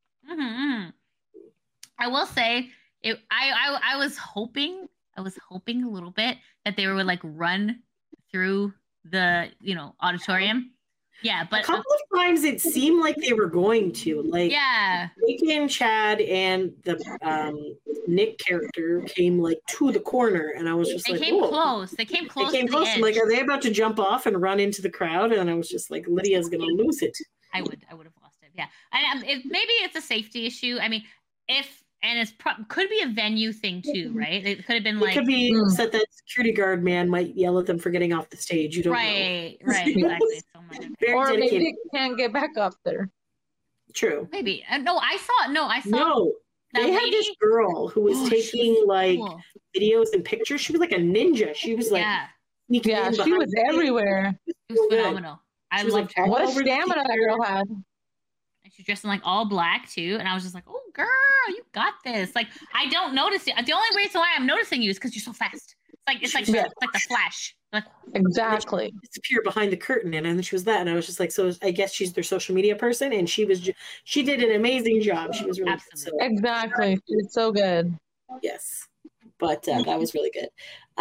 I will say it. I was hoping a little bit that they would like run through the auditorium. Yeah,
A
but
couple of times it seemed like they were going to. Like,
yeah,
Nick and Chad and the Nick character came like to the corner, and I was just
they
like,
came
"Whoa."
close. They came close.
They came
to the
close. I'm
edge.
like, are they about to jump off and run into the crowd? And I was just like, Lydia's gonna lose it.
I would have lost it. Yeah, and maybe it's a safety issue. I mean, it's could be a venue thing too, right? It could have been
It
like
could be that security guard man might yell at them for getting off the stage. You don't know.
right, exactly. So much.
Very
Or
dedicated.
maybe they can't get back up there.
True.
Maybe. No, I saw.
No,
that
they had
lady.
this girl who was
Oh, she
taking
was
like
cool.
videos and pictures. She was like a ninja. She was like
Yeah,
sneaking
Yeah,
in
she
behind
was
the thing.
everywhere.
it was
so good.
phenomenal. I
She was, like,
loved her.
all
What a
over the
stamina that
theater.
girl had.
And she's dressed in like all black too, and I was just like, "Oh, girl, you got this!" Like, I don't notice it. The only reason why I'm noticing you is because you're so fast. It's like
Yeah.
the Flash. Like,
Exactly.
Disappear behind the curtain, and then she was that, and I was just like, so I guess she's their social media person, and she was she did an amazing job. She was really good. So,
Exactly. It's so good.
yes, but that was really good.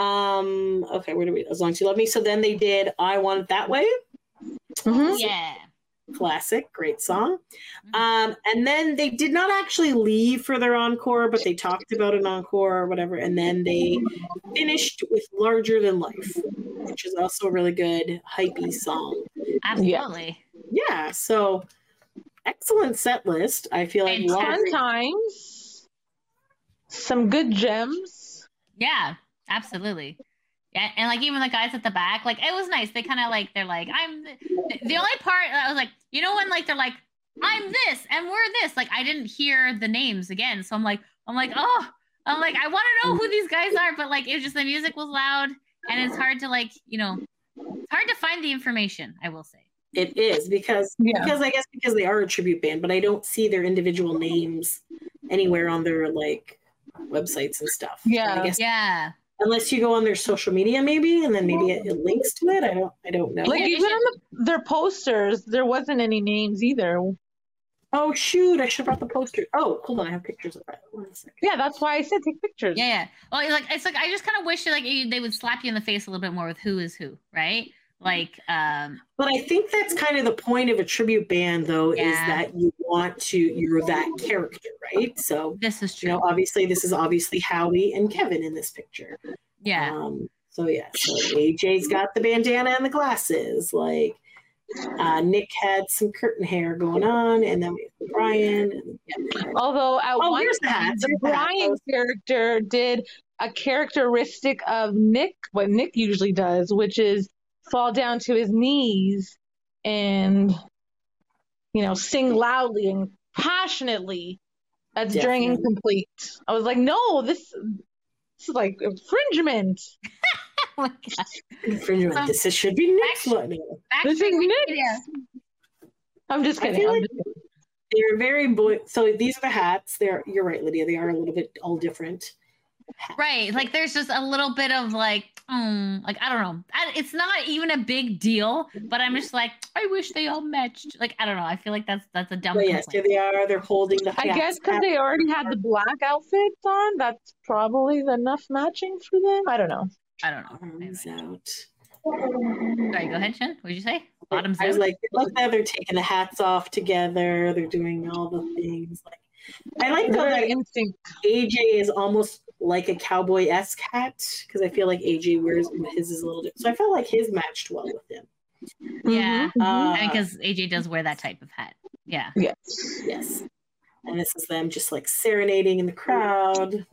Okay, where do we? As Long As You Love Me. So then they did "I Want It That Way."
Mhm.
yeah,
Classic, great song. And then they did not actually leave for their encore, but they talked about an encore or whatever, and then they finished with "Larger Than Life," which is also a really good hypey song.
absolutely.
Yeah, so excellent set list. I feel like
Fantastic.
Fun times. Some good gems.
Yeah, absolutely. Yeah, and like even the guys at the back, like it was nice. They kind of like they're like I'm the only part that I was like, when like they're like I'm this and we're this. Like I didn't hear the names again, so I'm like oh, I'm like, I want to know who these guys are, but like, it's just the music was loud, and it's hard to like, it's hard to find the information. I will say
it is because I guess because they are a tribute band, but I don't see their individual names anywhere on their like websites and stuff.
Yeah,
so I guess,
yeah.
Unless you go on their social media, maybe, and then maybe it links to it. I don't know.
Like even on their posters, there wasn't any names either.
Oh shoot! I should have brought the poster. Oh, hold on, I have pictures of that. 1 second.
Yeah, that's why I said take pictures.
Yeah. Well, it's like I just kind of wish like they would slap you in the face a little bit more with who is who, right? Like,
but I think that's kind of the point of a tribute band, though, is that you're that character, right? So
this is true.
Obviously, this is obviously Howie and Kevin in this picture.
Yeah.
So AJ's got the bandana and the glasses. Like, Nick had some curtain hair going on, and then we have Brian. And,
Although at one time, the Brian character did a characteristic of Nick, what Nick usually does, which is fall down to his knees and sing loudly and passionately. That's during Incomplete. I was like, no, this is like infringement.
Oh my God.
Infringement. This should be Nick's one.
This is Nick's. I'm just kidding.
They're very so these are the hats. You're right, Lydia. They are a little bit all different.
Right. Like there's just a little bit of like I don't know. It's not even a big deal, but I'm just like, I wish they all matched. Like, I don't know. I feel like that's a dumb complaint.
Yes, here they are. They're holding the
I guess because they already had the black outfits on, that's probably enough matching for them. I don't know.
Bottoms out.
Sorry, go ahead, Jen. What did you say? Bottoms out?
I was like, look there, they're taking the hats off together. They're doing all the things. Like, I like that
instinct.
AJ is almost like a cowboy-esque hat because I feel like AJ wears his is a little different. So I felt like his matched well with him.
Yeah, because AJ does wear that type of hat. Yeah.
Yes. And this is them just like serenading in the crowd.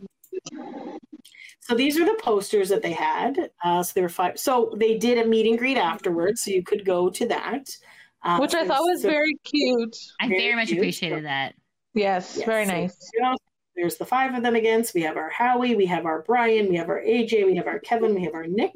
So these are the posters that they had. So there were 5. So they did a meet and greet afterwards, so you could go to that,
which I thought was very cute.
I very much appreciated that.
Yes, very nice.
There's the 5 of them again. So we have our Howie, we have our Brian, we have our AJ, we have our Kevin, we have our Nick.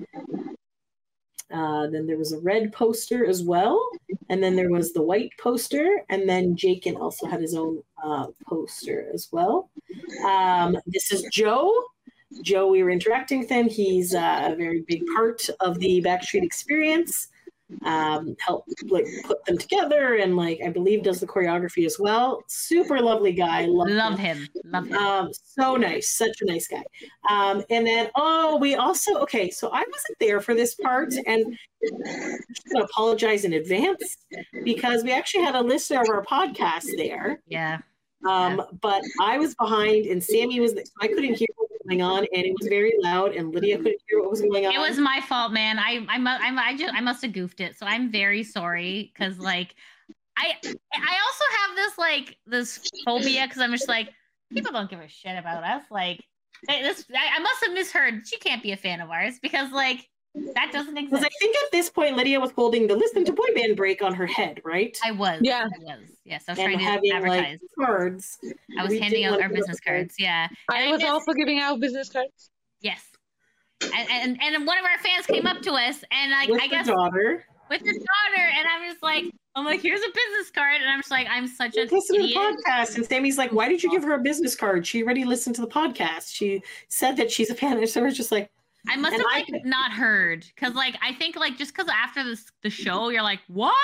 Then there was a red poster as well. And then there was the white poster. And then Jakin also had his own poster as well. This is Joe. Joe, we were interacting with him. He's a very big part of the Backstreet Experience. Helped like put them together and like I believe does the choreography as well. Super lovely guy.
Love him.
So nice, such a nice guy. And then we also so I wasn't there for this part and I'm just gonna apologize in advance because we actually had a listener of our podcast there.
Yeah.
But I was behind and Sammy was there, so I couldn't hear what was going on and it was very loud and Lydia couldn't hear what was going on.
It was my fault, man. I must have goofed it. So I'm very sorry because like I also have this phobia because I'm just like people don't give a shit about us. Like I must have misheard. She can't be a fan of ours because like that doesn't exist.
Because I think at this point Lydia was holding the Listen to Boy Band break on her head, right?
I was.
Yeah.
I was. Yes, I was trying to advertise.
Like, cards.
I was handing out our business cards. Yeah.
I was also giving out business cards.
Yes. And one of our fans came up to us and like
with
I guess
the daughter.
With the daughter, and I'm like, here's a business card, and I'm just like, I'm such an
listen
idiot.
To the podcast, and Sammy's like, why did you give her a business card? She already listened to the podcast. She said that she's a fan, and so we're just like,
I must have not heard because like I think like just because after the show you're like what?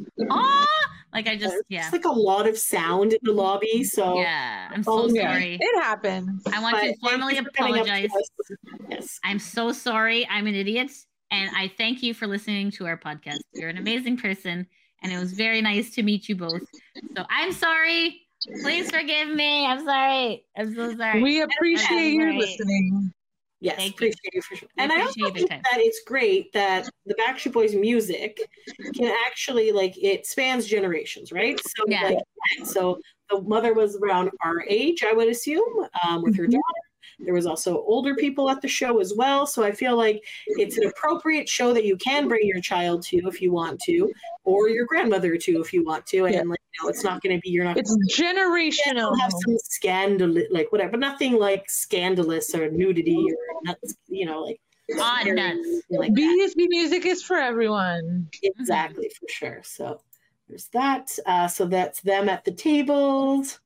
Like I just
It's like a lot of sound in the lobby. So
yeah, I'm so sorry.
It happens.
I want to formally apologize.
Yes,
I'm so sorry. I'm an idiot, and I thank you for listening to our podcast. You're an amazing person, and it was very nice to meet you both. So I'm sorry. Please forgive me. I'm sorry. I'm so sorry.
We appreciate you listening.
Yes, appreciate you for sure. And I also think that it's great that the Backstreet Boys music can actually it spans generations, right? So so the mother was around our age, I would assume, with her daughter. There was also older people at the show as well. So I feel like it's an appropriate show that you can bring your child to if you want to, or your grandmother to if you want to. And No, it's not going to be. You're not.
It's generational.
You'll have some scandal, like whatever, but nothing like scandalous or nudity or nuts. Like
odd nuts.
Like
BSB music is for everyone.
Exactly, for sure. So there's that. So that's them at the tables.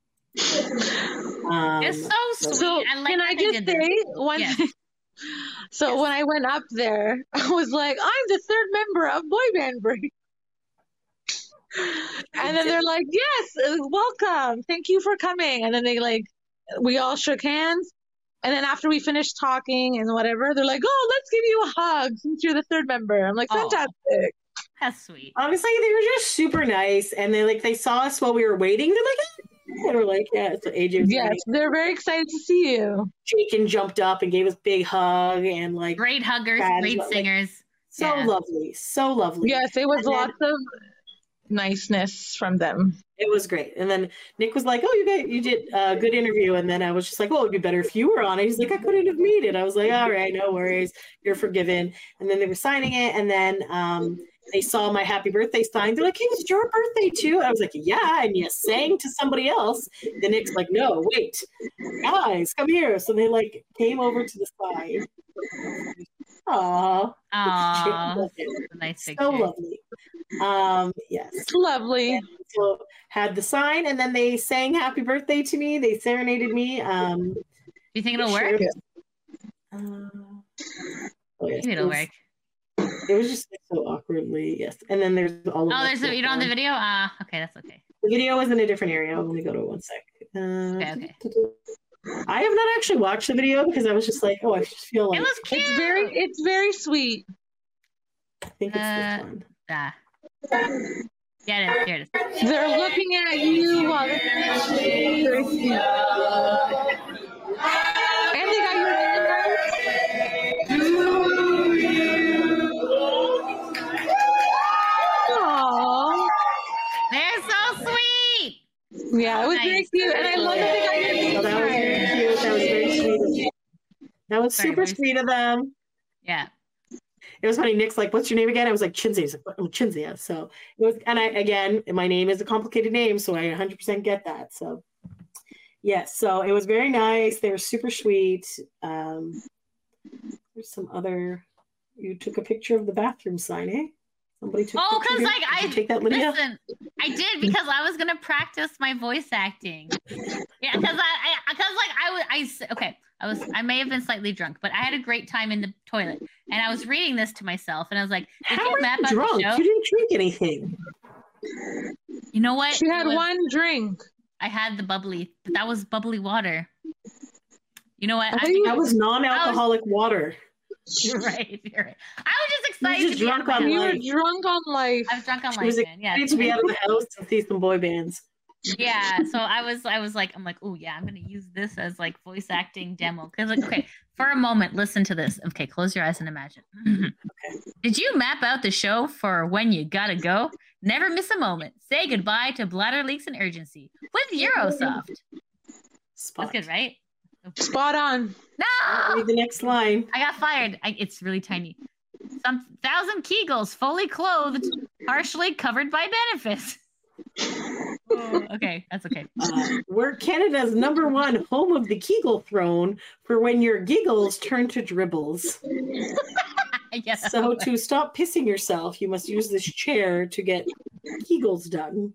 It's so sweet.
So
I like
can I just say one?
Yes.
So when I went up there, I was like, I'm the third member of Boy Band Break. And then they're like, yes, welcome. Thank you for coming. And then we all shook hands. And then after we finished talking and whatever, they're like, oh, let's give you a hug since you're the third member. I'm like, fantastic.
That's sweet.
Honestly, they were just super nice. And they saw us while we were waiting. They're like, and we're like, yeah. So AJ was
yes, they're very excited to see you.
Jakin jumped up and gave us a big hug and
great huggers, great singers.
So lovely. So lovely.
Yes, it was lots of niceness from them.
It was great. And then Nick was like, oh, you did a good interview. And then I was just like, well, it'd be better if you were on it. He's like, I couldn't have made it. I was like, all right, no worries. You're forgiven. And then they were signing it. And then they saw my happy birthday sign. They're like, hey, it's your birthday too. I was like, yeah. And you sang to somebody else. Then Nick's like, no, wait, guys, come here. So they came over to the side. Aww.
Nice picture.
So lovely. Yes.
Lovely.
And so had the sign and then they sang happy birthday to me. They serenaded me.
Do you think it'll work? Maybe it'll work.
It was just so awkwardly, yes. And then there's all of
you don't have the video? Okay, that's okay.
The video was in a different area. I'll only go to one sec.
Okay.
I have not actually watched the video because I was just like, oh, I just feel like
it was cute.
It's very sweet.
I think it's this one.
Yeah, here it is.
They're looking at you while and they got your Aww.
They're so sweet.
Yeah, it was very cute. And I love that they got your name.
That was very cute. That was very sweet of them. That was super sweet of them.
Yeah.
It was funny. Nick's like, what's your name again? I was like, Chinzia. He's like, oh, Chinzia. So it was, and again, my name is a complicated name, so I 100% get that. So yes, so it was very nice. They were super sweet. There's some other. You took a picture of the bathroom sign, eh? Somebody took.
Oh, because
Did you take that, Lydia?
Listen, I did because I was gonna practice my voice acting. Yeah, because I may have been slightly drunk, but I had a great time in the toilet, and I was reading this to myself, and I was like,
"How are you drunk? You didn't drink anything."
You know what?
She had one drink.
I had the bubbly, but that was bubbly water. You know what?
That was non-alcoholic water.
You're right. You're right. I was just excited to be
drunk on life. You were drunk on life.
I was drunk on life.
She was excited to be out of the house and see some boy bands.
Yeah, so I was like, oh yeah, I'm gonna use this as voice acting demo. Because okay, for a moment, listen to this. Okay, close your eyes and imagine. Okay. Did you map out the show for when you gotta go? Never miss a moment. Say goodbye to bladder leaks and urgency with Eurosoft. That's good, right?
Spot on.
No!
Read the next line.
I got fired. It's really tiny. Some 1,000 Kegels, fully clothed, partially covered by benefits. Oh, okay, that's okay.
We're Canada's #1 home of the Kegel throne for when your giggles turn to dribbles.
Yeah.
So to stop pissing yourself, you must use this chair to get Kegels done.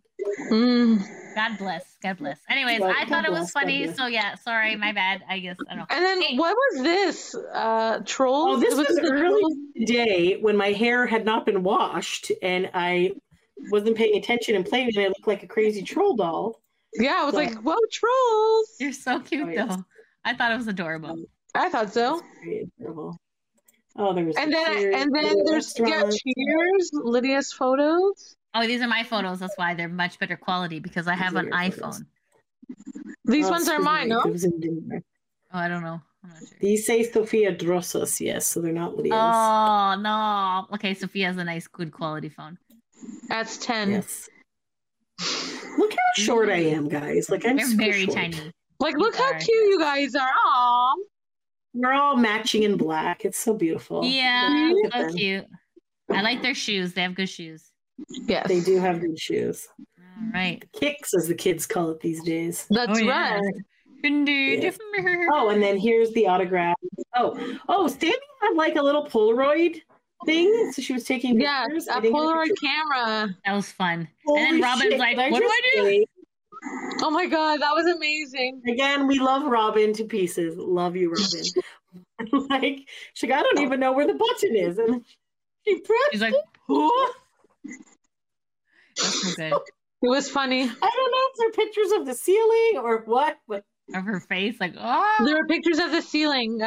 God bless. God bless. Anyways, I thought it was funny. So yeah, sorry, my bad. I guess I don't know.
And then what was this? Trolls?
Oh, this was early today when my hair had not been washed and I wasn't paying attention and playing, and I looked like a crazy troll doll.
Yeah, I was like, whoa, trolls!
You're so cute, though. I thought it was adorable.
I thought so.
Adorable. Oh, there was.
And then there's Cheers, Lydia's photos.
Oh, these are my photos. That's why they're much better quality because I have an iPhone.
These ones are mine, no?
Oh, I don't know. I'm not sure.
These say Sophia Drossos, yes, so they're not Lydia's.
Oh no. Okay, Sophia has a nice, good quality phone.
That's 10.
Yes. Look how short I am, guys. I'm
They're very short. Tiny.
Look how cute you guys are. Aww.
We're all matching in black. It's so beautiful.
Yeah, so cute. I like their shoes. They have good shoes.
Yes.
They do have good shoes.
All right.
Kicks, as the kids call it these days.
That's right.
Indeed.
Yes. Oh, and then here's the autograph. Oh, Sammy had like a little Polaroid thing, so she was taking pictures.
A Polaroid camera.
That was fun.
Holy
and then Robin's
shit,
like,
can
what do I do?
say,
Oh my God, that was amazing.
Again, we love Robin to pieces. Love you, Robin. Like, she's like, I don't even know where the button is. And she pressed
She's like,
it.
who? That's so good.
It was funny.
I don't know if they're pictures of the ceiling or what, but
Of her face, like, oh.
There were pictures of the ceiling.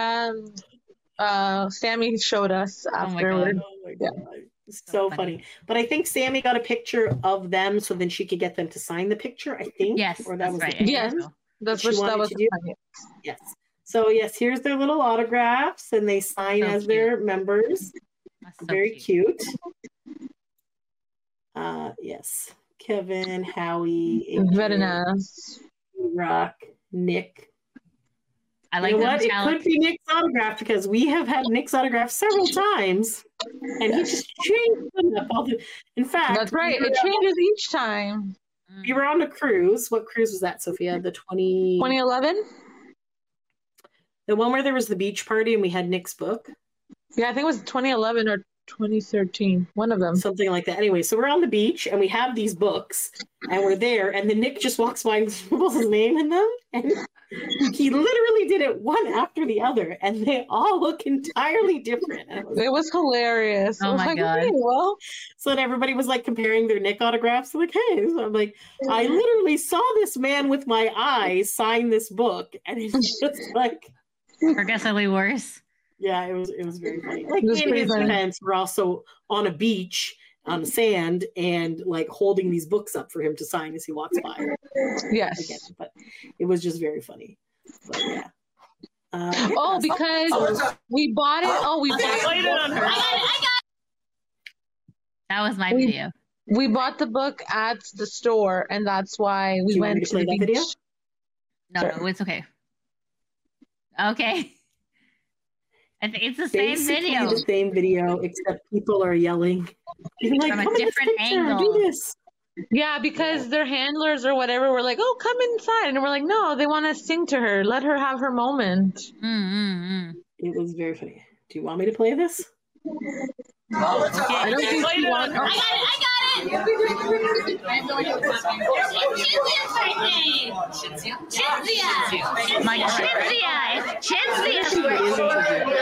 Sammy showed us afterward.
oh my God. So funny. But I think Sammy got a picture of them so then she could get them to sign the picture, I think.
Yes,
Or that
that's
was
right.
the
Yes.
plan.
That's
She
what that
wanted
was
to do.
funny.
Yes. So yes, here's their little autographs and they sign
So
as
cute.
their members.
That's so
Very cute. Yes. Kevin, Howie, AJ,
Very nice.
Rock, Nick.
I like
You know
the
what? It
metallic.
could be Nick's autograph because we have had Nick's autograph several times, and he just changed them up all the. In fact,
That's right. It changes each time.
we were on a cruise. What cruise was that, Sophia? The
2011?
the one where there was the beach party and we had Nick's book,
Yeah, I think it was 2011 or 2013. One of them.
something like that. Anyway, so we're on the beach and we have these books, and we're there, and then Nick just walks by and scribbles his name in them, and he literally did it one after the other, and they all look entirely different. And
It was hilarious.
Oh
I was
my
like,
God.
okay, well,
So then everybody was like comparing their Nick autographs. Like, hey, so I'm like, I literally saw this man with my eyes sign this book, and it's just like,
Progressively worse.
yeah, it was very funny. Like
It was
in
pretty
his
funny.
defense, we're also on a beach on the sand and like holding these books up for him to sign as he walks by.
yes.
Again, but it was just very funny. But yeah.
Oh, because we bought it. Oh, we bought
That was my
We-
video.
We bought the book at the store, and that's why
Do
we
you want me
went
to play
the
that
beach.
video?
No, it's okay. Okay. I think it's the same
Basically
video.
the same video, except people are yelling. Being like,
From a
come in this
different
picture,
angle.
do this.
Yeah, because their handlers or whatever were like, "Oh, come inside," and we're like, "No, they want to sing to her. Let her have her moment."
It was very funny. Do you want me to play this?
I don't think she wants.
I got it. Chinzia. My Chinzia. It's Chinzia.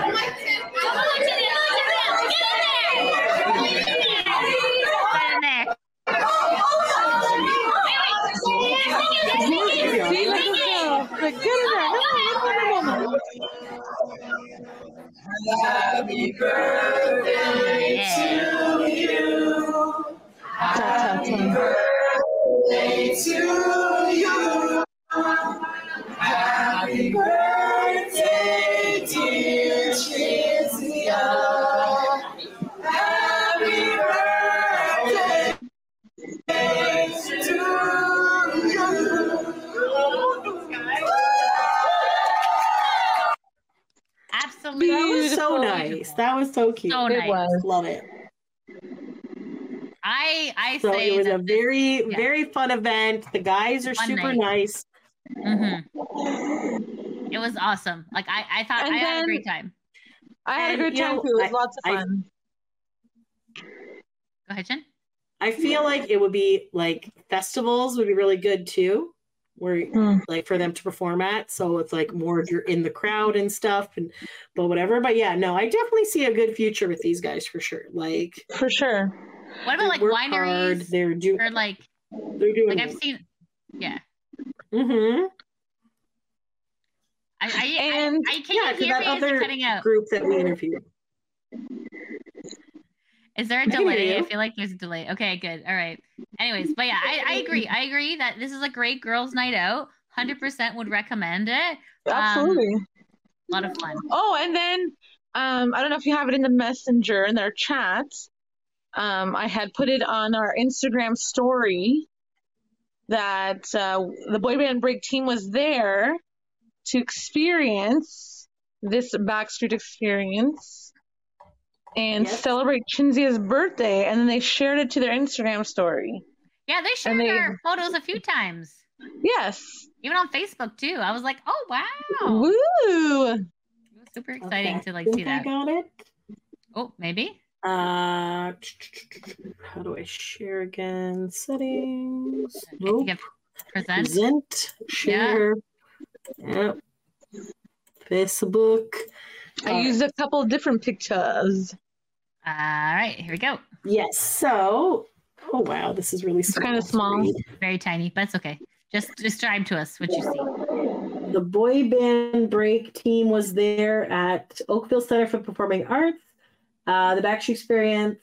Get in there.
See, let us go. Like, get in there. No, let her have her moment. Ta, ta, ta.
Absolutely.
That was so
Beautiful.
nice. That was so cute.
So
It
nice.
was.
Love it.
I
So
say
it was a
that this-
very,
yeah.
very fun event. The guys are
Fun
super
night.
nice.
It was awesome. Like I thought
And
I had a
then-
great time.
I had a
And,
good
you
time
know,
too. It was lots of
I-
fun.
Go ahead, Jen.
I feel like it would be like festivals would be really good too, where
Mm.
like for them to perform at. So it's like more if you're in the crowd and stuff, and but whatever. But yeah, no, I definitely see a good future with these guys for sure. Like
For sure.
What
they
about like
work hard.
wineries
They're doing.
or like
They're doing.
I've seen. Yeah.
Mm-hmm.
I
And-
can
Yeah,
you
because
hear
that
me? Is it
other
cutting out?
group that we interviewed.
Is there a
I can
delay?
hear
I
you.
feel like there's a delay. Okay, good. All right. Anyways, but yeah, I agree. I agree that this is a great girls' night out. 100% would recommend it.
Absolutely.
A lot of fun.
Oh, and then I don't know if you have it in the messenger in their chat. I had put it on our Instagram story that the boy band break team was there to experience this Backstreet experience and
Yes.
celebrate Chinzia's birthday, and then they shared it to their Instagram story.
Yeah, they shared our photos a few times.
Yes.
Even on Facebook too. I was like, oh wow.
Woo!
It was super exciting to like see that.
I got it.
Oh, maybe.
How do I share again? Settings. Nope. Present. Share. Yep. Facebook.
I used a couple of different pictures.
All right, here we go.
Yes. So, oh wow, this is really small.
Kind of small.
Very tiny, but it's okay. Just describe to us what you see.
The boy band break team was there at Oakville Center for Performing Arts. The Backstreet Experience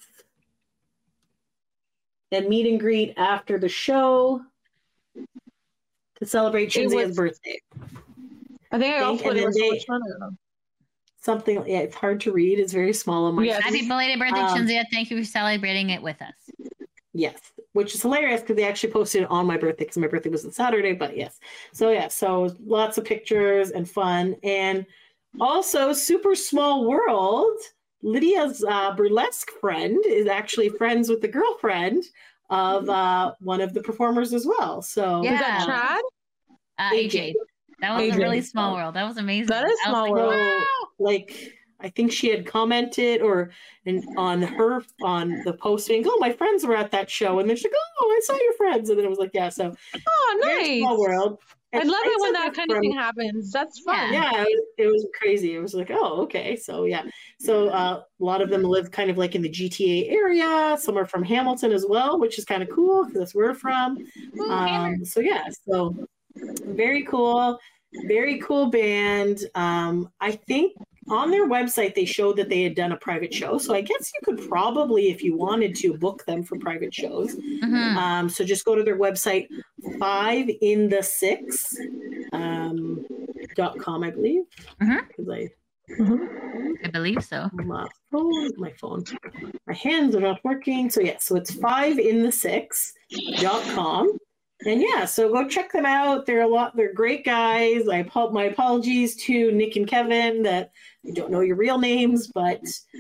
and meet and greet after the show to celebrate Shinzia's birthday.
I think I also put it
something. Yeah, it's hard to read. It's very small on my.
Yes. Happy belated birthday, Shinzia! Thank you for celebrating it with us.
Yes, which is hilarious because they actually posted it on my birthday because my birthday was on Saturday. But yes, so lots of pictures and fun, and also super small world. Lydia's burlesque friend is actually friends with the girlfriend of one of the performers as well. So
yeah,
is that Chad?
AJ. That was a really small world. That was amazing.
That is small
like,
world.
wow.
Like I think she had commented on the posting, oh, my friends were at that show, and then she's like, oh, I saw your friends, and then it was like, yeah, so
nice.
Small world.
I love it when that kind of thing happens. That's fun.
Yeah, it was crazy. It was like, oh, okay. So, yeah. So a lot of them live kind of like in the GTA area. Some are from Hamilton as well, which is kind of cool because that's where we're from. So, yeah. So very cool. Very cool band. I think on their website, they showed that they had done a private show. So I guess you could probably, if you wanted to, book them for private shows.
Mm-hmm.
So just go to their website, 5inthe6.com, I believe.
Mm-hmm. I believe so.
My phone. My hands are not working. So yeah, so it's 5inthe6.com. And yeah, so go check them out. They're great guys. My apologies to Nick and Kevin that I don't know your real names, but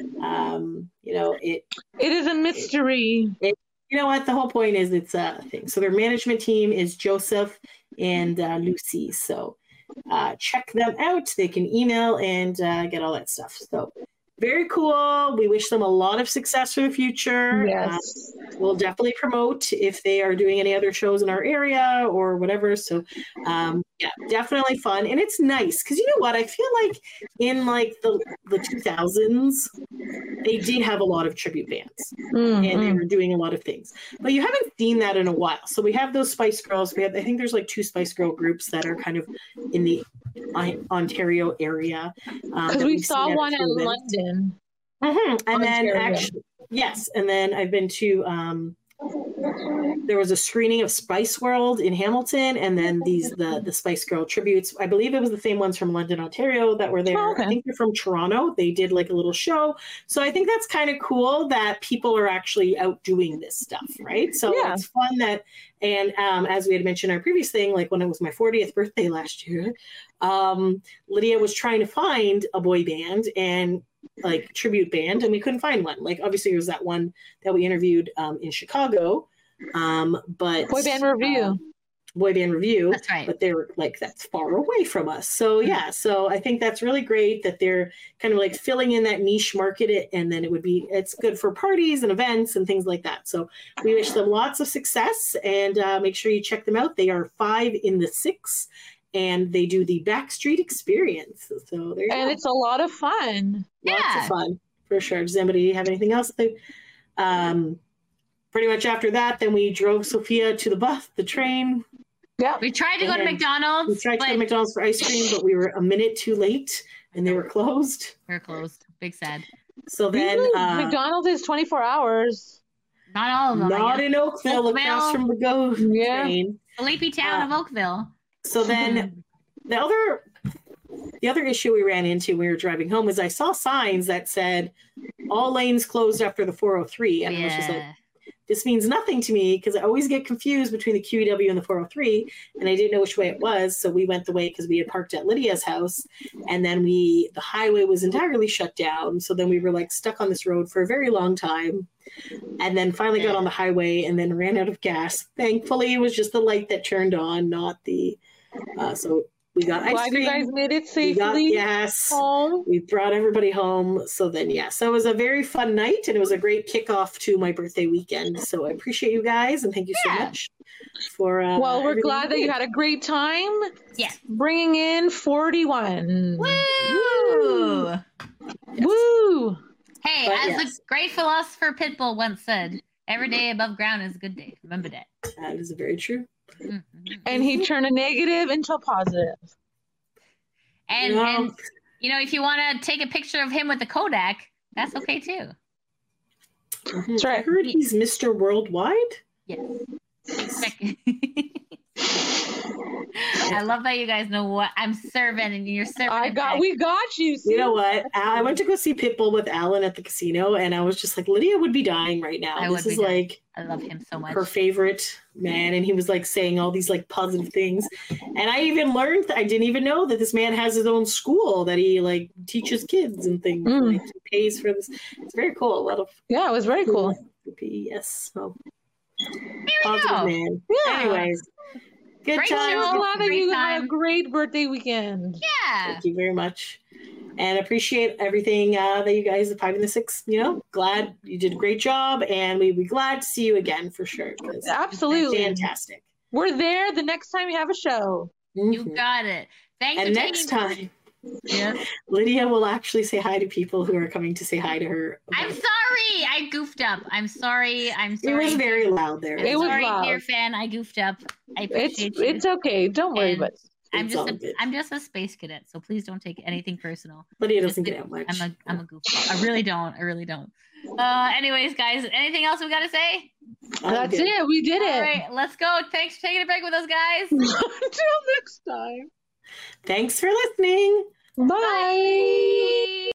it
is a mystery.
You know what? The whole point is it's a thing. So their management team is Joseph and Lucy. So check them out. They can email and get all that stuff. So very cool. We wish them a lot of success for the future.
Yes.
We'll definitely promote if they are doing any other shows in our area or whatever. So, yeah, definitely fun. And it's nice because you know what? I feel like in like the 2000s, they did have a lot of tribute bands and they were doing a lot of things. But you haven't seen that in a while. So we have those Spice Girls. I think there's like 2 Spice Girl groups that are kind of in the Ontario area.
Because we saw one in London.
Mm-hmm. And then actually, yes. And then I've been to, there was a screening of Spice World in Hamilton, and then the Spice Girl tributes. I believe it was the same ones from London, Ontario that were there.
Oh, okay.
I think they're from Toronto. They did like a little show. So I think that's kind of cool that people are actually out doing this stuff, right? So it's fun that, and as we had mentioned in our previous thing, like when it was my 40th birthday last year, Lydia was trying to find a boy band and like tribute band, and we couldn't find one. Like obviously there was that one that we interviewed in Chicago, but
Boy Band Review.
That's right. But they were like, that's far away from us. So yeah, so I think that's really great that they're kind of like filling in that niche market, and then it's good for parties and events and things like that. So we wish them lots of success, and make sure you check them out. They are 5 in the 6. And they do the Backstreet Experience. So there you go.
And it's a lot of fun.
Lots of fun, for sure. Does anybody have anything else? Pretty much after that, then we drove Sophia to the train.
Yeah.
We tried to go to McDonald's.
We tried to go to McDonald's for ice cream, but we were a minute too late, and they were closed.
We're closed. Big sad.
So then...
McDonald's is 24 hours.
Not all of them.
Not in Oakville, across from the GO train.
Sleepy town of Oakville.
So then the other issue we ran into when we were driving home is I saw signs that said all lanes closed after the 403. And I was just like, this means nothing to me because I always get confused between the QEW and the 403, and I didn't know which way it was. So we went the way because we had parked at Lydia's house, and then the highway was entirely shut down. So then we were like stuck on this road for a very long time, and then finally got on the highway and then ran out of gas. Thankfully, it was just the light that turned on, not the. So we got ice cream.
You guys made it safely.
We got gas. Home. We brought everybody home. So then, yes, that was a very fun night, and it was a great kickoff to my birthday weekend. So I appreciate you guys, and thank you so much for.
Well, we're glad that you had a great time.
Yeah,
bringing in 41.
Woo!
Yes. Woo!
Hey, the great philosopher Pitbull once said, "Every day above ground is a good day." Remember that.
That is very true.
Mm-hmm.
And he turned a negative into a positive.
And if you want to take a picture of him with the Kodak, that's okay too.
That's right. I heard he's Mr. Worldwide.
Yes. I love that you guys know what I'm serving, and you're serving.
We got you.
You know what? I went to go see Pitbull with Alan at the casino, and I was just like, Lydia would be dying right now. This is like,
I love him so much.
Her favorite man, and he was like saying all these like positive things. And I even learned, I didn't even know that this man has his own school that he like teaches kids and things. Like, he pays for this. It's very cool. A lot of
it was very cool.
Yes. So
positive
man. Yeah. Anyways. Good
great
time.
I'm glad that you had a great birthday weekend.
Yeah.
Thank you very much. And appreciate everything that you guys at 5 and the 6, glad you did a great job, and we'd be glad to see you again for sure.
Absolutely.
Fantastic.
We're there the next time you have a show.
You got it. Thanks.
And next time, Lydia will actually say hi to people who are coming to say hi to her.
I'm sorry. I goofed up. I'm sorry.
It was very loud there.
It was loud. Dear fan, I goofed up. I appreciate you.
It's okay. Don't worry about it.
I'm just a space cadet, so please don't take anything personal.
Lydia doesn't get out much.
I'm a goofball. I really don't. Anyways, guys, anything else we gotta say?
That's it. We did it.
All right, let's go. Thanks for taking a break with us, guys.
Until next time.
Thanks for listening.
Bye.